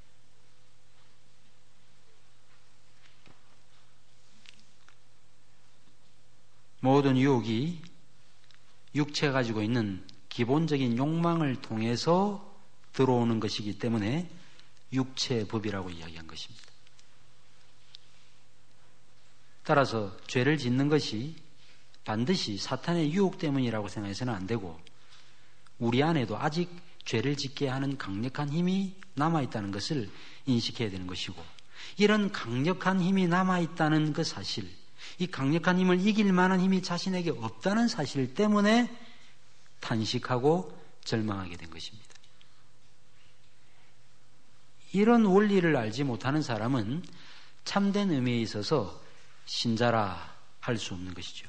모든 유혹이 육체가 가지고 있는 기본적인 욕망을 통해서 들어오는 것이기 때문에 육체의 법이라고 이야기한 것입니다. 따라서 죄를 짓는 것이 반드시 사탄의 유혹 때문이라고 생각해서는 안 되고 우리 안에도 아직 죄를 짓게 하는 강력한 힘이 남아있다는 것을 인식해야 되는 것이고 이런 강력한 힘이 남아있다는 그 사실, 이 강력한 힘을 이길 만한 힘이 자신에게 없다는 사실 때문에 탄식하고 절망하게 된 것입니다. 이런 원리를 알지 못하는 사람은 참된 의미에 있어서 신자라 할 수 없는 것이죠.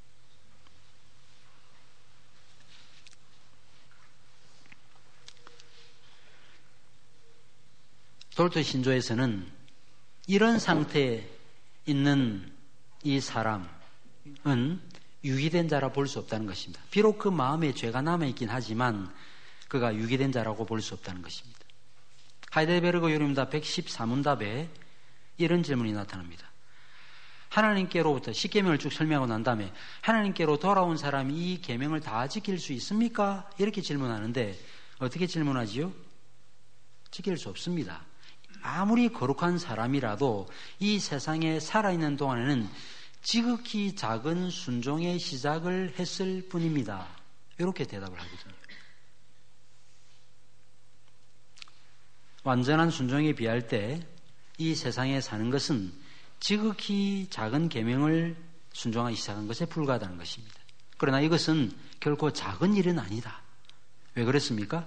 돌토 신조에서는 이런 상태에 있는 이 사람은 유기된 자라 볼 수 없다는 것입니다. 비록 그 마음에 죄가 남아있긴 하지만 그가 유기된 자라고 볼 수 없다는 것입니다. 하이델베르그 요리문답 백십사 문답에 이런 질문이 나타납니다. 하나님께로부터 십계명을 쭉 설명하고 난 다음에 하나님께로 돌아온 사람이 이 계명을 다 지킬 수 있습니까? 이렇게 질문하는데 어떻게 질문하지요? 지킬 수 없습니다. 아무리 거룩한 사람이라도 이 세상에 살아있는 동안에는 지극히 작은 순종의 시작을 했을 뿐입니다. 이렇게 대답을 하거든요. 완전한 순종에 비할 때 이 세상에 사는 것은 지극히 작은 계명을 순종하기 시작한 것에 불과하다는 것입니다. 그러나 이것은 결코 작은 일은 아니다. 왜 그렇습니까?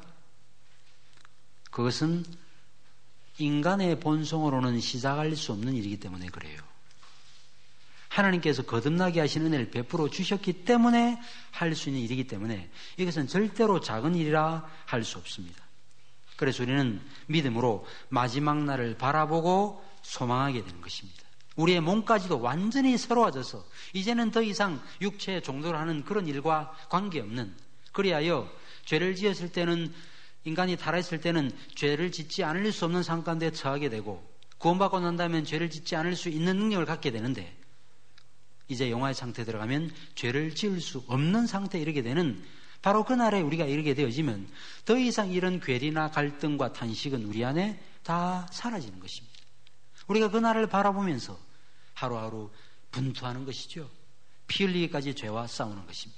그것은 인간의 본성으로는 시작할 수 없는 일이기 때문에 그래요. 하나님께서 거듭나게 하신 은혜를 베풀어 주셨기 때문에 할 수 있는 일이기 때문에 이것은 절대로 작은 일이라 할 수 없습니다. 그래서 우리는 믿음으로 마지막 날을 바라보고 소망하게 되는 것입니다. 우리의 몸까지도 완전히 새로워져서 이제는 더 이상 육체에 종도하는 그런 일과 관계없는, 그리하여 죄를 지었을 때는 인간이 타락했을 때는 죄를 짓지 않을 수 없는 상황 가운데 처하게 되고 구원받고 난다면 죄를 짓지 않을 수 있는 능력을 갖게 되는데 이제 영화의 상태에 들어가면 죄를 지을 수 없는 상태에 이르게 되는 바로 그날에 우리가 이르게 되어지면 더 이상 이런 괴리나 갈등과 탄식은 우리 안에 다 사라지는 것입니다. 우리가 그날을 바라보면서 하루하루 분투하는 것이죠. 피 흘리기까지 죄와 싸우는 것입니다.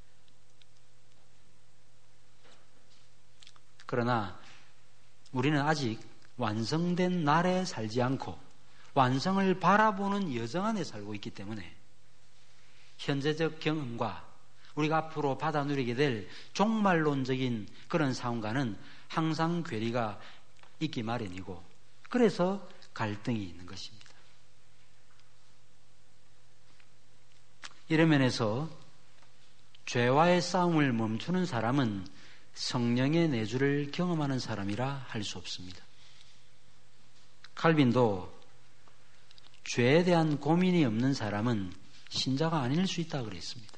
그러나 우리는 아직 완성된 날에 살지 않고 완성을 바라보는 여정 안에 살고 있기 때문에 현재적 경험과 우리가 앞으로 받아 누리게 될 종말론적인 그런 상황과는 항상 괴리가 있기 마련이고 그래서 갈등이 있는 것입니다. 이런 면에서 죄와의 싸움을 멈추는 사람은 성령의 내주를 경험하는 사람이라 할 수 없습니다. 칼빈도 죄에 대한 고민이 없는 사람은 신자가 아닐 수 있다고 그랬습니다.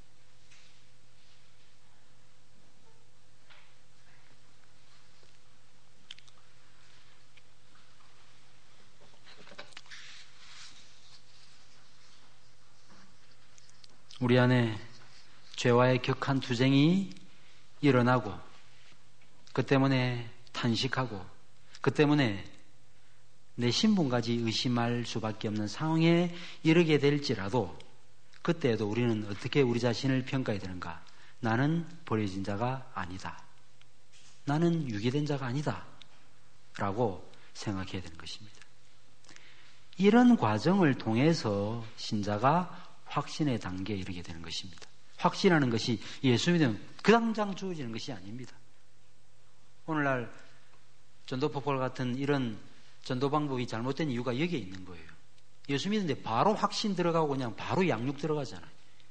우리 안에 죄와의 격한 투쟁이 일어나고 그 때문에 탄식하고 그 때문에 내 신분까지 의심할 수밖에 없는 상황에 이르게 될지라도 그때에도 우리는 어떻게 우리 자신을 평가해야 되는가? 나는 버려진 자가 아니다. 나는 유기된 자가 아니다. 라고 생각해야 되는 것입니다. 이런 과정을 통해서 신자가 확신의 단계에 이르게 되는 것입니다. 확신하는 것이 예수 믿으면 그 당장 주어지는 것이 아닙니다. 오늘날 전도폭발 같은 이런 전도 방법이 잘못된 이유가 여기에 있는 거예요. 예수 믿는데 바로 확신 들어가고 그냥 바로 양육 들어가잖아요.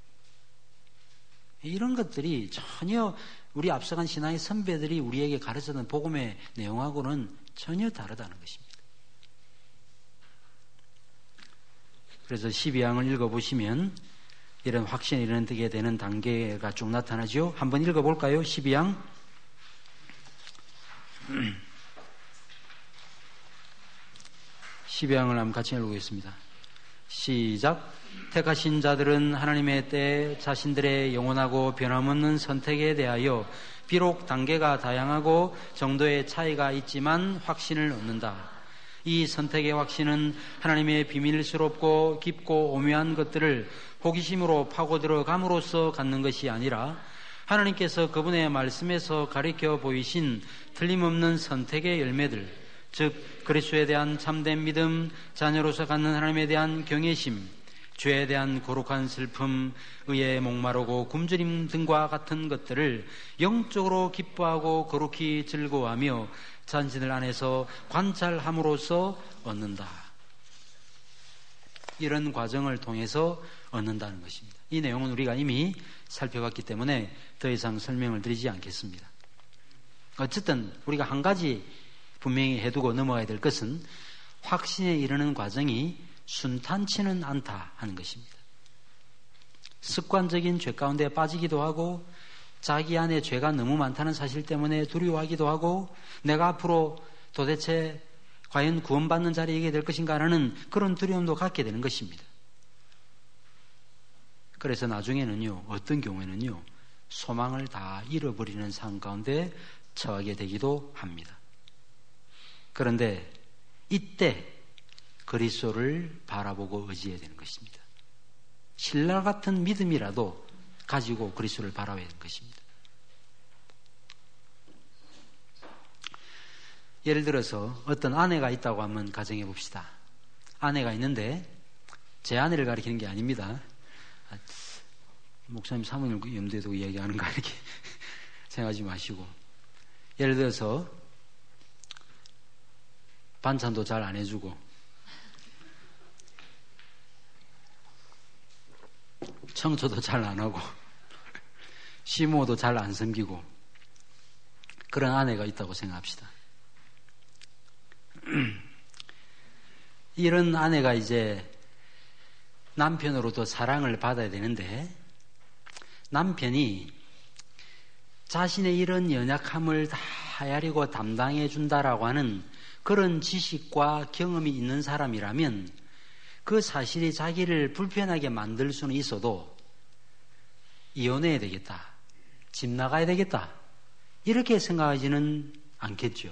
이런 것들이 전혀 우리 앞서간 신앙의 선배들이 우리에게 가르쳐준 복음의 내용하고는 전혀 다르다는 것입니다. 그래서 십이 항을 읽어보시면 이런 확신이 이르게 되는 단계가 쭉 나타나죠. 한번 읽어볼까요? 십이 항. 십이 항을 한번 같이 읽어보겠습니다. 시작. 택하신 자들은 하나님의 때에 자신들의 영원하고 변함없는 선택에 대하여 비록 단계가 다양하고 정도의 차이가 있지만 확신을 얻는다. 이 선택의 확신은 하나님의 비밀스럽고 깊고 오묘한 것들을 호기심으로 파고들어 감으로써 갖는 것이 아니라 하나님께서 그분의 말씀에서 가르쳐 보이신 틀림없는 선택의 열매들, 즉 그리스도에 대한 참된 믿음, 자녀로서 갖는 하나님에 대한 경외심, 죄에 대한 거룩한 슬픔, 의에 목마르고 굶주림 등과 같은 것들을 영적으로 기뻐하고 거룩히 즐거워하며 자신들 안에서 관찰함으로써 얻는다. 이런 과정을 통해서 얻는다는 것입니다. 이 내용은 우리가 이미 살펴봤기 때문에 더 이상 설명을 드리지 않겠습니다. 어쨌든 우리가 한 가지 분명히 해두고 넘어가야 될 것은 확신에 이르는 과정이 순탄치는 않다 하는 것입니다. 습관적인 죄 가운데 빠지기도 하고 자기 안에 죄가 너무 많다는 사실 때문에 두려워하기도 하고 내가 앞으로 도대체 과연 구원받는 자리에 있게 될 것인가라는 그런 두려움도 갖게 되는 것입니다. 그래서 나중에는요, 어떤 경우에는요, 소망을 다 잃어버리는 상황 가운데 처하게 되기도 합니다. 그런데 이때 그리스도를 바라보고 의지해야 되는 것입니다. 신라 같은 믿음이라도 가지고 그리스도를 바라봐야 되는 것입니다. 예를 들어서 어떤 아내가 있다고 한번 가정해 봅시다. 아내가 있는데 제 아내를 가리키는 게 아닙니다. 아, 목사님 사모님을 염두에 두고 이야기하는 거 이렇게 생각하지 마시고, 예를 들어서 반찬도 잘 안 해주고 청소도 잘 안 하고 시모도 잘 안 섬기고 그런 아내가 있다고 생각합시다. 이런 아내가 이제 남편으로도 사랑을 받아야 되는데 남편이 자신의 이런 연약함을 다 헤아리고 담당해 준다라고 하는 그런 지식과 경험이 있는 사람이라면 그 사실이 자기를 불편하게 만들 수는 있어도 이혼해야 되겠다, 집 나가야 되겠다 이렇게 생각하지는 않겠죠.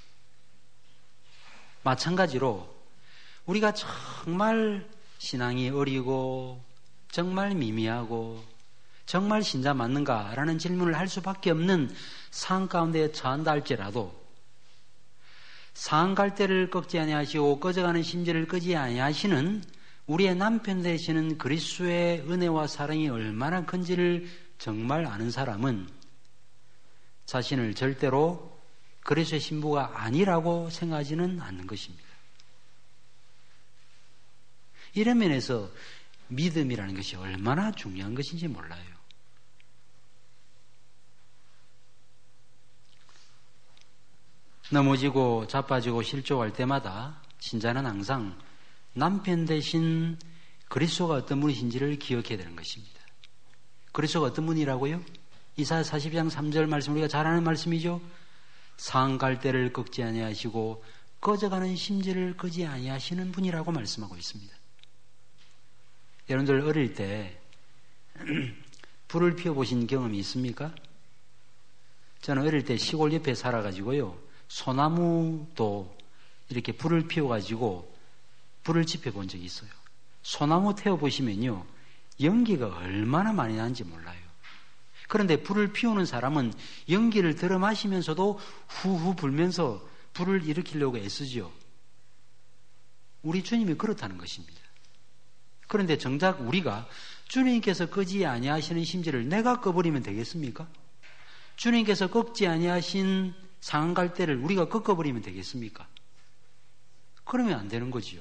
마찬가지로 우리가 정말 신앙이 어리고 정말 미미하고 정말 신자 맞는가라는 질문을 할 수밖에 없는 상황 가운데 처한다 할지라도 상한 갈대를 꺾지 아니하시고 꺼져가는 심지를 끄지 아니하시는 우리의 남편 되시는 그리스도의 은혜와 사랑이 얼마나 큰지를 정말 아는 사람은 자신을 절대로 그리스도의 신부가 아니라고 생각하지는 않는 것입니다. 이런 면에서 믿음이라는 것이 얼마나 중요한 것인지 몰라요. 넘어지고 자빠지고 실족할 때마다 신자는 항상 남편 대신 그리스도가 어떤 분이신지를 기억해야 되는 것입니다. 그리스도가 어떤 분이라고요? 이사야 사십이 장 삼 절 말씀 우리가 잘 아는 말씀이죠. 상한 갈대를 꺾지 아니하시고 꺼져가는 심지를 끄지 아니하시는 분이라고 말씀하고 있습니다. 여러분들 어릴 때 불을 피워보신 경험이 있습니까? 저는 어릴 때 시골 옆에 살아가지고요, 소나무도 이렇게 불을 피워가지고 불을 지펴본 적이 있어요. 소나무 태워보시면요, 연기가 얼마나 많이 나는지 몰라요. 그런데 불을 피우는 사람은 연기를 들어 마시면서도 후후 불면서 불을 일으키려고 애쓰지요. 우리 주님이 그렇다는 것입니다. 그런데 정작 우리가 주님께서 끄지 아니하시는 심지를 내가 꺼버리면 되겠습니까? 주님께서 꺾지 아니하신 상한 갈대를 우리가 꺾어버리면 되겠습니까? 그러면 안 되는 거지요.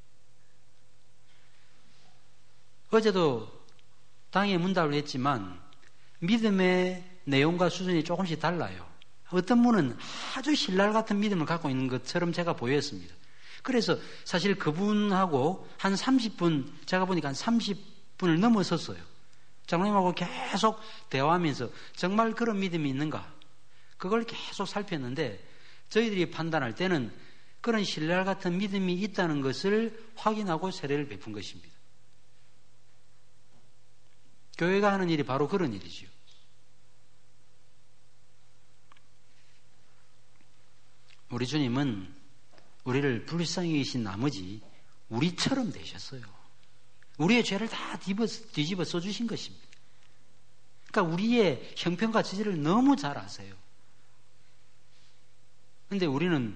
어제도 당의 문답을 했지만 믿음의 내용과 수준이 조금씩 달라요. 어떤 분은 아주 신랄 같은 믿음을 갖고 있는 것처럼 제가 보였습니다. 그래서 사실 그분하고 한 삼십 분, 제가 보니까 한 삼십 분을 넘어섰어요. 장로님하고 계속 대화하면서 정말 그런 믿음이 있는가? 그걸 계속 살폈는데 저희들이 판단할 때는 그런 신랄 같은 믿음이 있다는 것을 확인하고 세례를 베푼 것입니다. 교회가 하는 일이 바로 그런 일이지요. 우리 주님은 우리를 불쌍히 여기신 나머지 우리처럼 되셨어요. 우리의 죄를 다 뒤집어, 뒤집어 써주신 것입니다. 그러니까 우리의 형편과 처지를 너무 잘 아세요. 그런데 우리는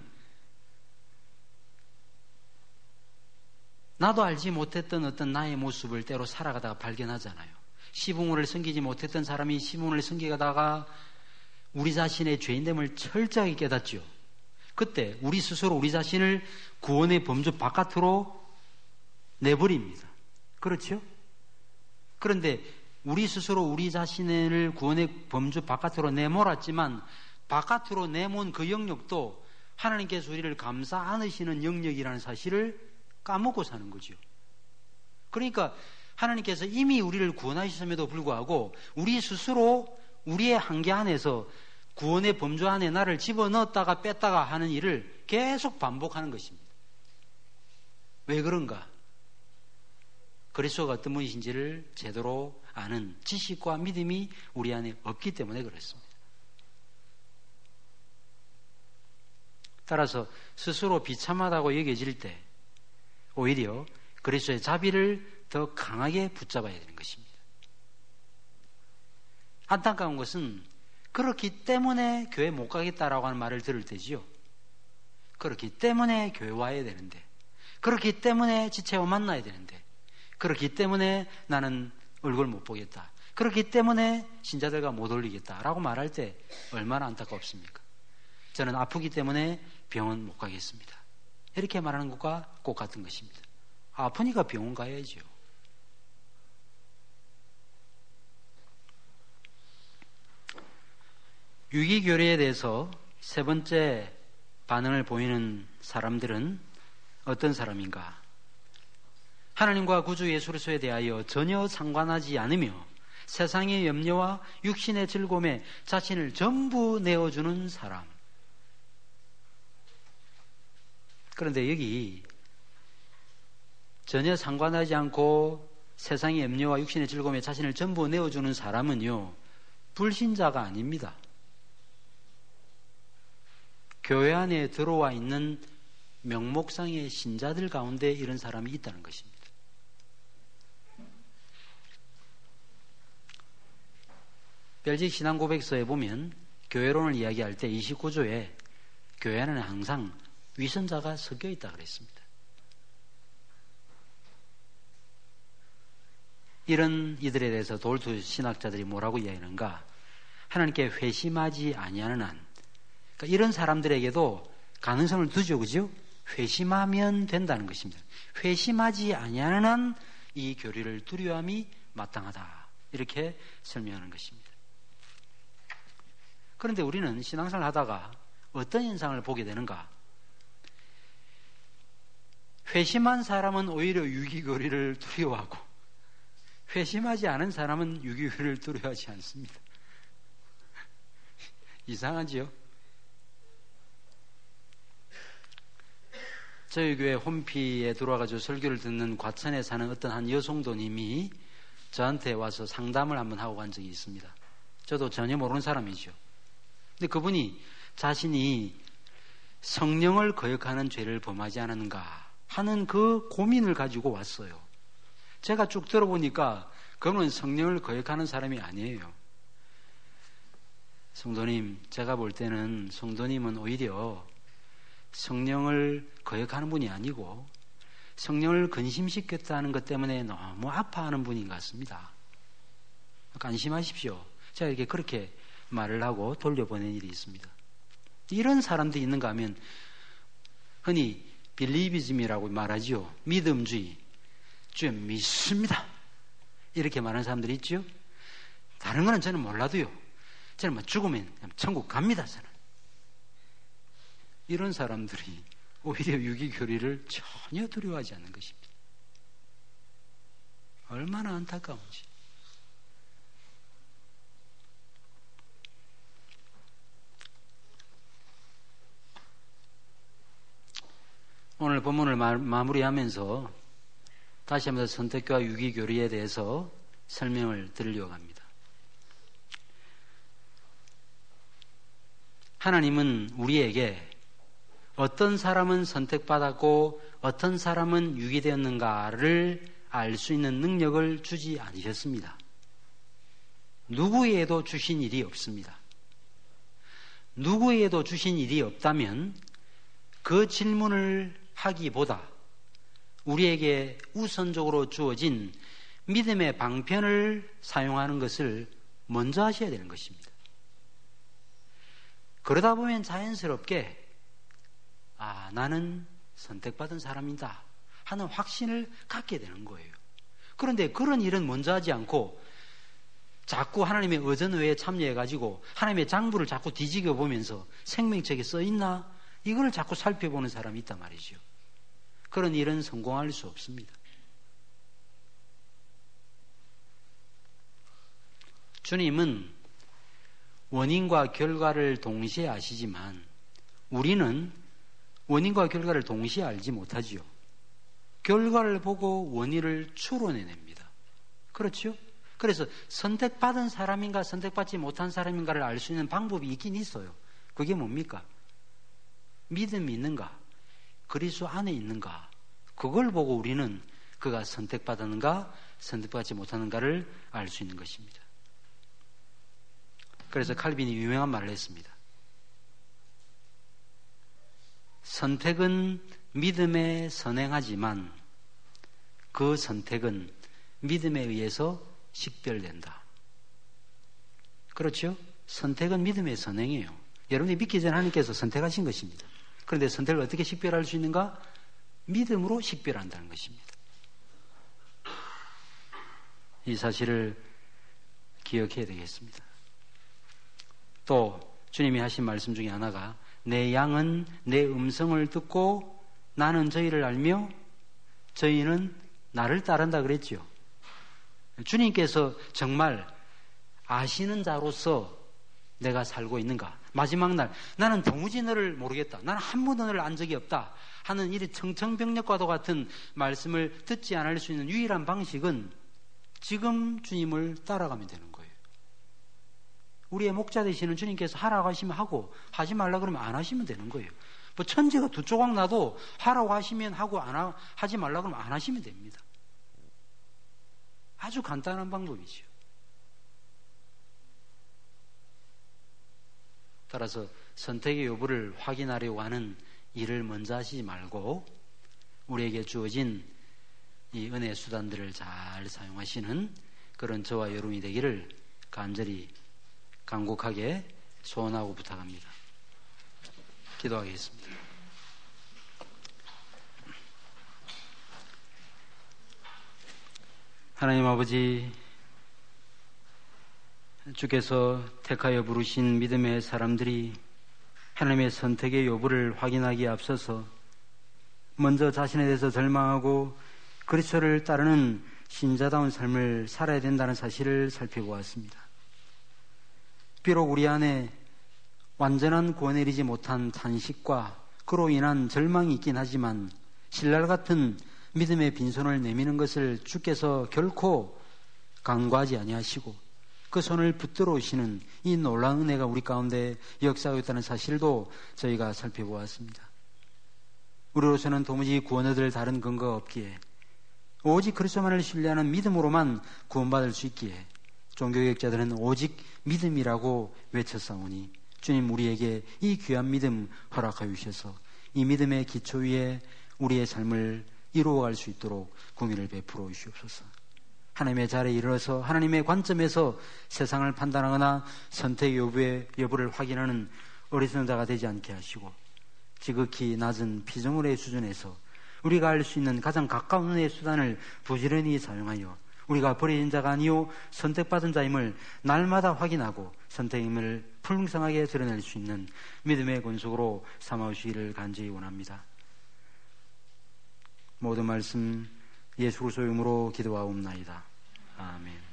나도 알지 못했던 어떤 나의 모습을 때로 살아가다가 발견하잖아요. 시부모를 섬기지 못했던 사람이 시부모를 섬기다가 우리 자신의 죄인됨을 철저하게 깨닫죠. 그때 우리 스스로 우리 자신을 구원의 범주 바깥으로 내버립니다. 그렇죠? 그런데 우리 스스로 우리 자신을 구원의 범주 바깥으로 내몰았지만 바깥으로 내몬 그 영역도 하나님께서 우리를 감싸 안으시는 영역이라는 사실을 까먹고 사는 거죠. 그러니까 하나님께서 이미 우리를 구원하셨음에도 불구하고 우리 스스로 우리의 한계 안에서 구원의 범주 안에 나를 집어넣었다가 뺐다가 하는 일을 계속 반복하는 것입니다. 왜 그런가? 그리스도가 어떤 분이신지를 제대로 아는 지식과 믿음이 우리 안에 없기 때문에 그렇습니다. 따라서 스스로 비참하다고 여겨질 때 오히려 그리스도의 자비를 더 강하게 붙잡아야 되는 것입니다. 안타까운 것은 그렇기 때문에 교회 못 가겠다라고 하는 말을 들을 때지요. 그렇기 때문에 교회 와야 되는데, 그렇기 때문에 지체와 만나야 되는데, 그렇기 때문에 나는 얼굴 못 보겠다, 그렇기 때문에 신자들과 못 올리겠다라고 말할 때 얼마나 안타깝습니까? 저는 아프기 때문에 병원 못 가겠습니다, 이렇게 말하는 것과 똑같은 것입니다. 아프니까 병원 가야죠. 유기교리에 대해서 세 번째 반응을 보이는 사람들은 어떤 사람인가? 하나님과 구주 예수 그리스도에 대하여 전혀 상관하지 않으며 세상의 염려와 육신의 즐거움에 자신을 전부 내어주는 사람. 그런데 여기 전혀 상관하지 않고 세상의 염려와 육신의 즐거움에 자신을 전부 내어주는 사람은요, 불신자가 아닙니다. 교회 안에 들어와 있는 명목상의 신자들 가운데 이런 사람이 있다는 것입니다. 벨직 신앙고백서에 보면 교회론을 이야기할 때 이십구 조에 교회 안에는 항상 위선자가 섞여 있다 그랬습니다. 이런 이들에 대해서 돌투 신학자들이 뭐라고 이야기하는가? 하나님께 회심하지 아니하는 한, 그러니까 이런 사람들에게도 가능성을 두죠, 그죠? 회심하면 된다는 것입니다. 회심하지 아니하는 한 이 교리를 두려움이 마땅하다, 이렇게 설명하는 것입니다. 그런데 우리는 신앙생활을 하다가 어떤 현상을 보게 되는가? 회심한 사람은 오히려 유기교리를 두려워하고 회심하지 않은 사람은 유기교리를 두려워하지 않습니다. 이상하지요? 저희 교회 홈피에 들어와가지고 설교를 듣는 과천에 사는 어떤 한 여성도님이 저한테 와서 상담을 한번 하고 간 적이 있습니다. 저도 전혀 모르는 사람이죠. 근데 그분이 자신이 성령을 거역하는 죄를 범하지 않았는가 하는 그 고민을 가지고 왔어요. 제가 쭉 들어보니까 그분은 성령을 거역하는 사람이 아니에요. 성도님, 제가 볼 때는 성도님은 오히려 성령을 거역하는 분이 아니고 성령을 근심시켰다는 것 때문에 너무 아파하는 분인 것 같습니다. 안심하십시오. 제가 이렇게 그렇게 말을 하고 돌려보낸 일이 있습니다. 이런 사람들이 있는가 하면 흔히 빌리비즘이라고 말하죠. 믿음주의. 좀 믿습니다. 이렇게 말하는 사람들이 있죠. 다른 거는 저는 몰라도요. 저는 뭐 죽으면 천국 갑니다. 저는. 이런 사람들이 오히려 유기교리를 전혀 두려워하지 않는 것입니다. 얼마나 안타까운지. 오늘 본문을 마무리하면서 다시 한번 선택과 유기교리에 대해서 설명을 드리려고 합니다. 하나님은 우리에게 어떤 사람은 선택받았고 어떤 사람은 유기되었는가를 알 수 있는 능력을 주지 않으셨습니다. 누구에게도 주신 일이 없습니다. 누구에게도 주신 일이 없다면 그 질문을 하기보다 우리에게 우선적으로 주어진 믿음의 방편을 사용하는 것을 먼저 하셔야 되는 것입니다. 그러다 보면 자연스럽게 아, 나는 선택받은 사람이다 하는 확신을 갖게 되는 거예요. 그런데 그런 일은 먼저 하지 않고 자꾸 하나님의 의전회에 참여해가지고 하나님의 장부를 자꾸 뒤지겨 보면서 생명책에 써있나? 이걸 자꾸 살펴보는 사람이 있단 말이죠. 그런 일은 성공할 수 없습니다. 주님은 원인과 결과를 동시에 아시지만 우리는 원인과 결과를 동시에 알지 못하지요. 결과를 보고 원인을 추론해냅니다. 그렇죠? 그래서 선택받은 사람인가 선택받지 못한 사람인가를 알 수 있는 방법이 있긴 있어요. 그게 뭡니까? 믿음이 있는가? 그리스도 안에 있는가? 그걸 보고 우리는 그가 선택받았는가 선택받지 못하는가를 알 수 있는 것입니다. 그래서 칼빈이 유명한 말을 했습니다. 선택은 믿음에 선행하지만 그 선택은 믿음에 의해서 식별된다. 그렇죠? 선택은 믿음의 선행이에요. 여러분이 믿기 전에 하나님께서 선택하신 것입니다. 그런데 선택을 어떻게 식별할 수 있는가? 믿음으로 식별한다는 것입니다. 이 사실을 기억해야 되겠습니다. 또 주님이 하신 말씀 중에 하나가 내 양은 내 음성을 듣고 나는 저희를 알며 저희는 나를 따른다 그랬죠. 주님께서 정말 아시는 자로서 내가 살고 있는가? 마지막 날 나는 도무지 너를 모르겠다. 나는 한 번도 너를 안 적이 없다 하는 이 청천벽력과도 같은 말씀을 듣지 않을 수 있는 유일한 방식은 지금 주님을 따라가면 되는 거예요. 우리의 목자 되시는 주님께서 하라고 하시면 하고 하지 말라 그러면 안 하시면 되는 거예요. 뭐 천지가 두 조각 나도 하라고 하시면 하고 안 하, 하지 말라 그러면 안 하시면 됩니다. 아주 간단한 방법이죠. 따라서 선택의 여부를 확인하려고 하는 일을 먼저 하시지 말고 우리에게 주어진 이 은혜 수단들을 잘 사용하시는 그런 저와 여러분이 되기를 간절히 간곡하게 소원하고 부탁합니다. 기도하겠습니다. 하나님 아버지, 주께서 택하여 부르신 믿음의 사람들이 하나님의 선택의 여부를 확인하기에 앞서서 먼저 자신에 대해서 절망하고 그리스도를 따르는 신자다운 삶을 살아야 된다는 사실을 살펴보았습니다. 비록 우리 안에 완전한 구원에 이르지 못한 탄식과 그로 인한 절망이 있긴 하지만 신랄 같은 믿음의 빈손을 내미는 것을 주께서 결코 간과하지 아니하시고 그 손을 붙들어 오시는 이 놀라운 은혜가 우리 가운데 역사하고 있다는 사실도 저희가 살펴보았습니다. 우리로서는 도무지 구원 얻을 다른 근거가 없기에 오직 그리스도만을 신뢰하는 믿음으로만 구원받을 수 있기에 종교개혁자들은 오직 믿음이라고 외쳤사오니 주님 우리에게 이 귀한 믿음 허락하여 주셔서 이 믿음의 기초 위에 우리의 삶을 이루어갈 수 있도록 공의를 베풀어 주시옵소서. 하나님의 자리에 이르러서 하나님의 관점에서 세상을 판단하거나 선택 여부의 여부를 확인하는 어리석은 자가 되지 않게 하시고 지극히 낮은 피조물의 수준에서 우리가 알 수 있는 가장 가까운 은혜의 수단을 부지런히 사용하여 우리가 버려진 자가 아니요 선택받은 자임을 날마다 확인하고 선택임을 풍성하게 드러낼 수 있는 믿음의 권속으로 삼아주시기를 간절히 원합니다. 모든 말씀 예수 그리스도의 이름으로 기도하옵나이다. 아멘.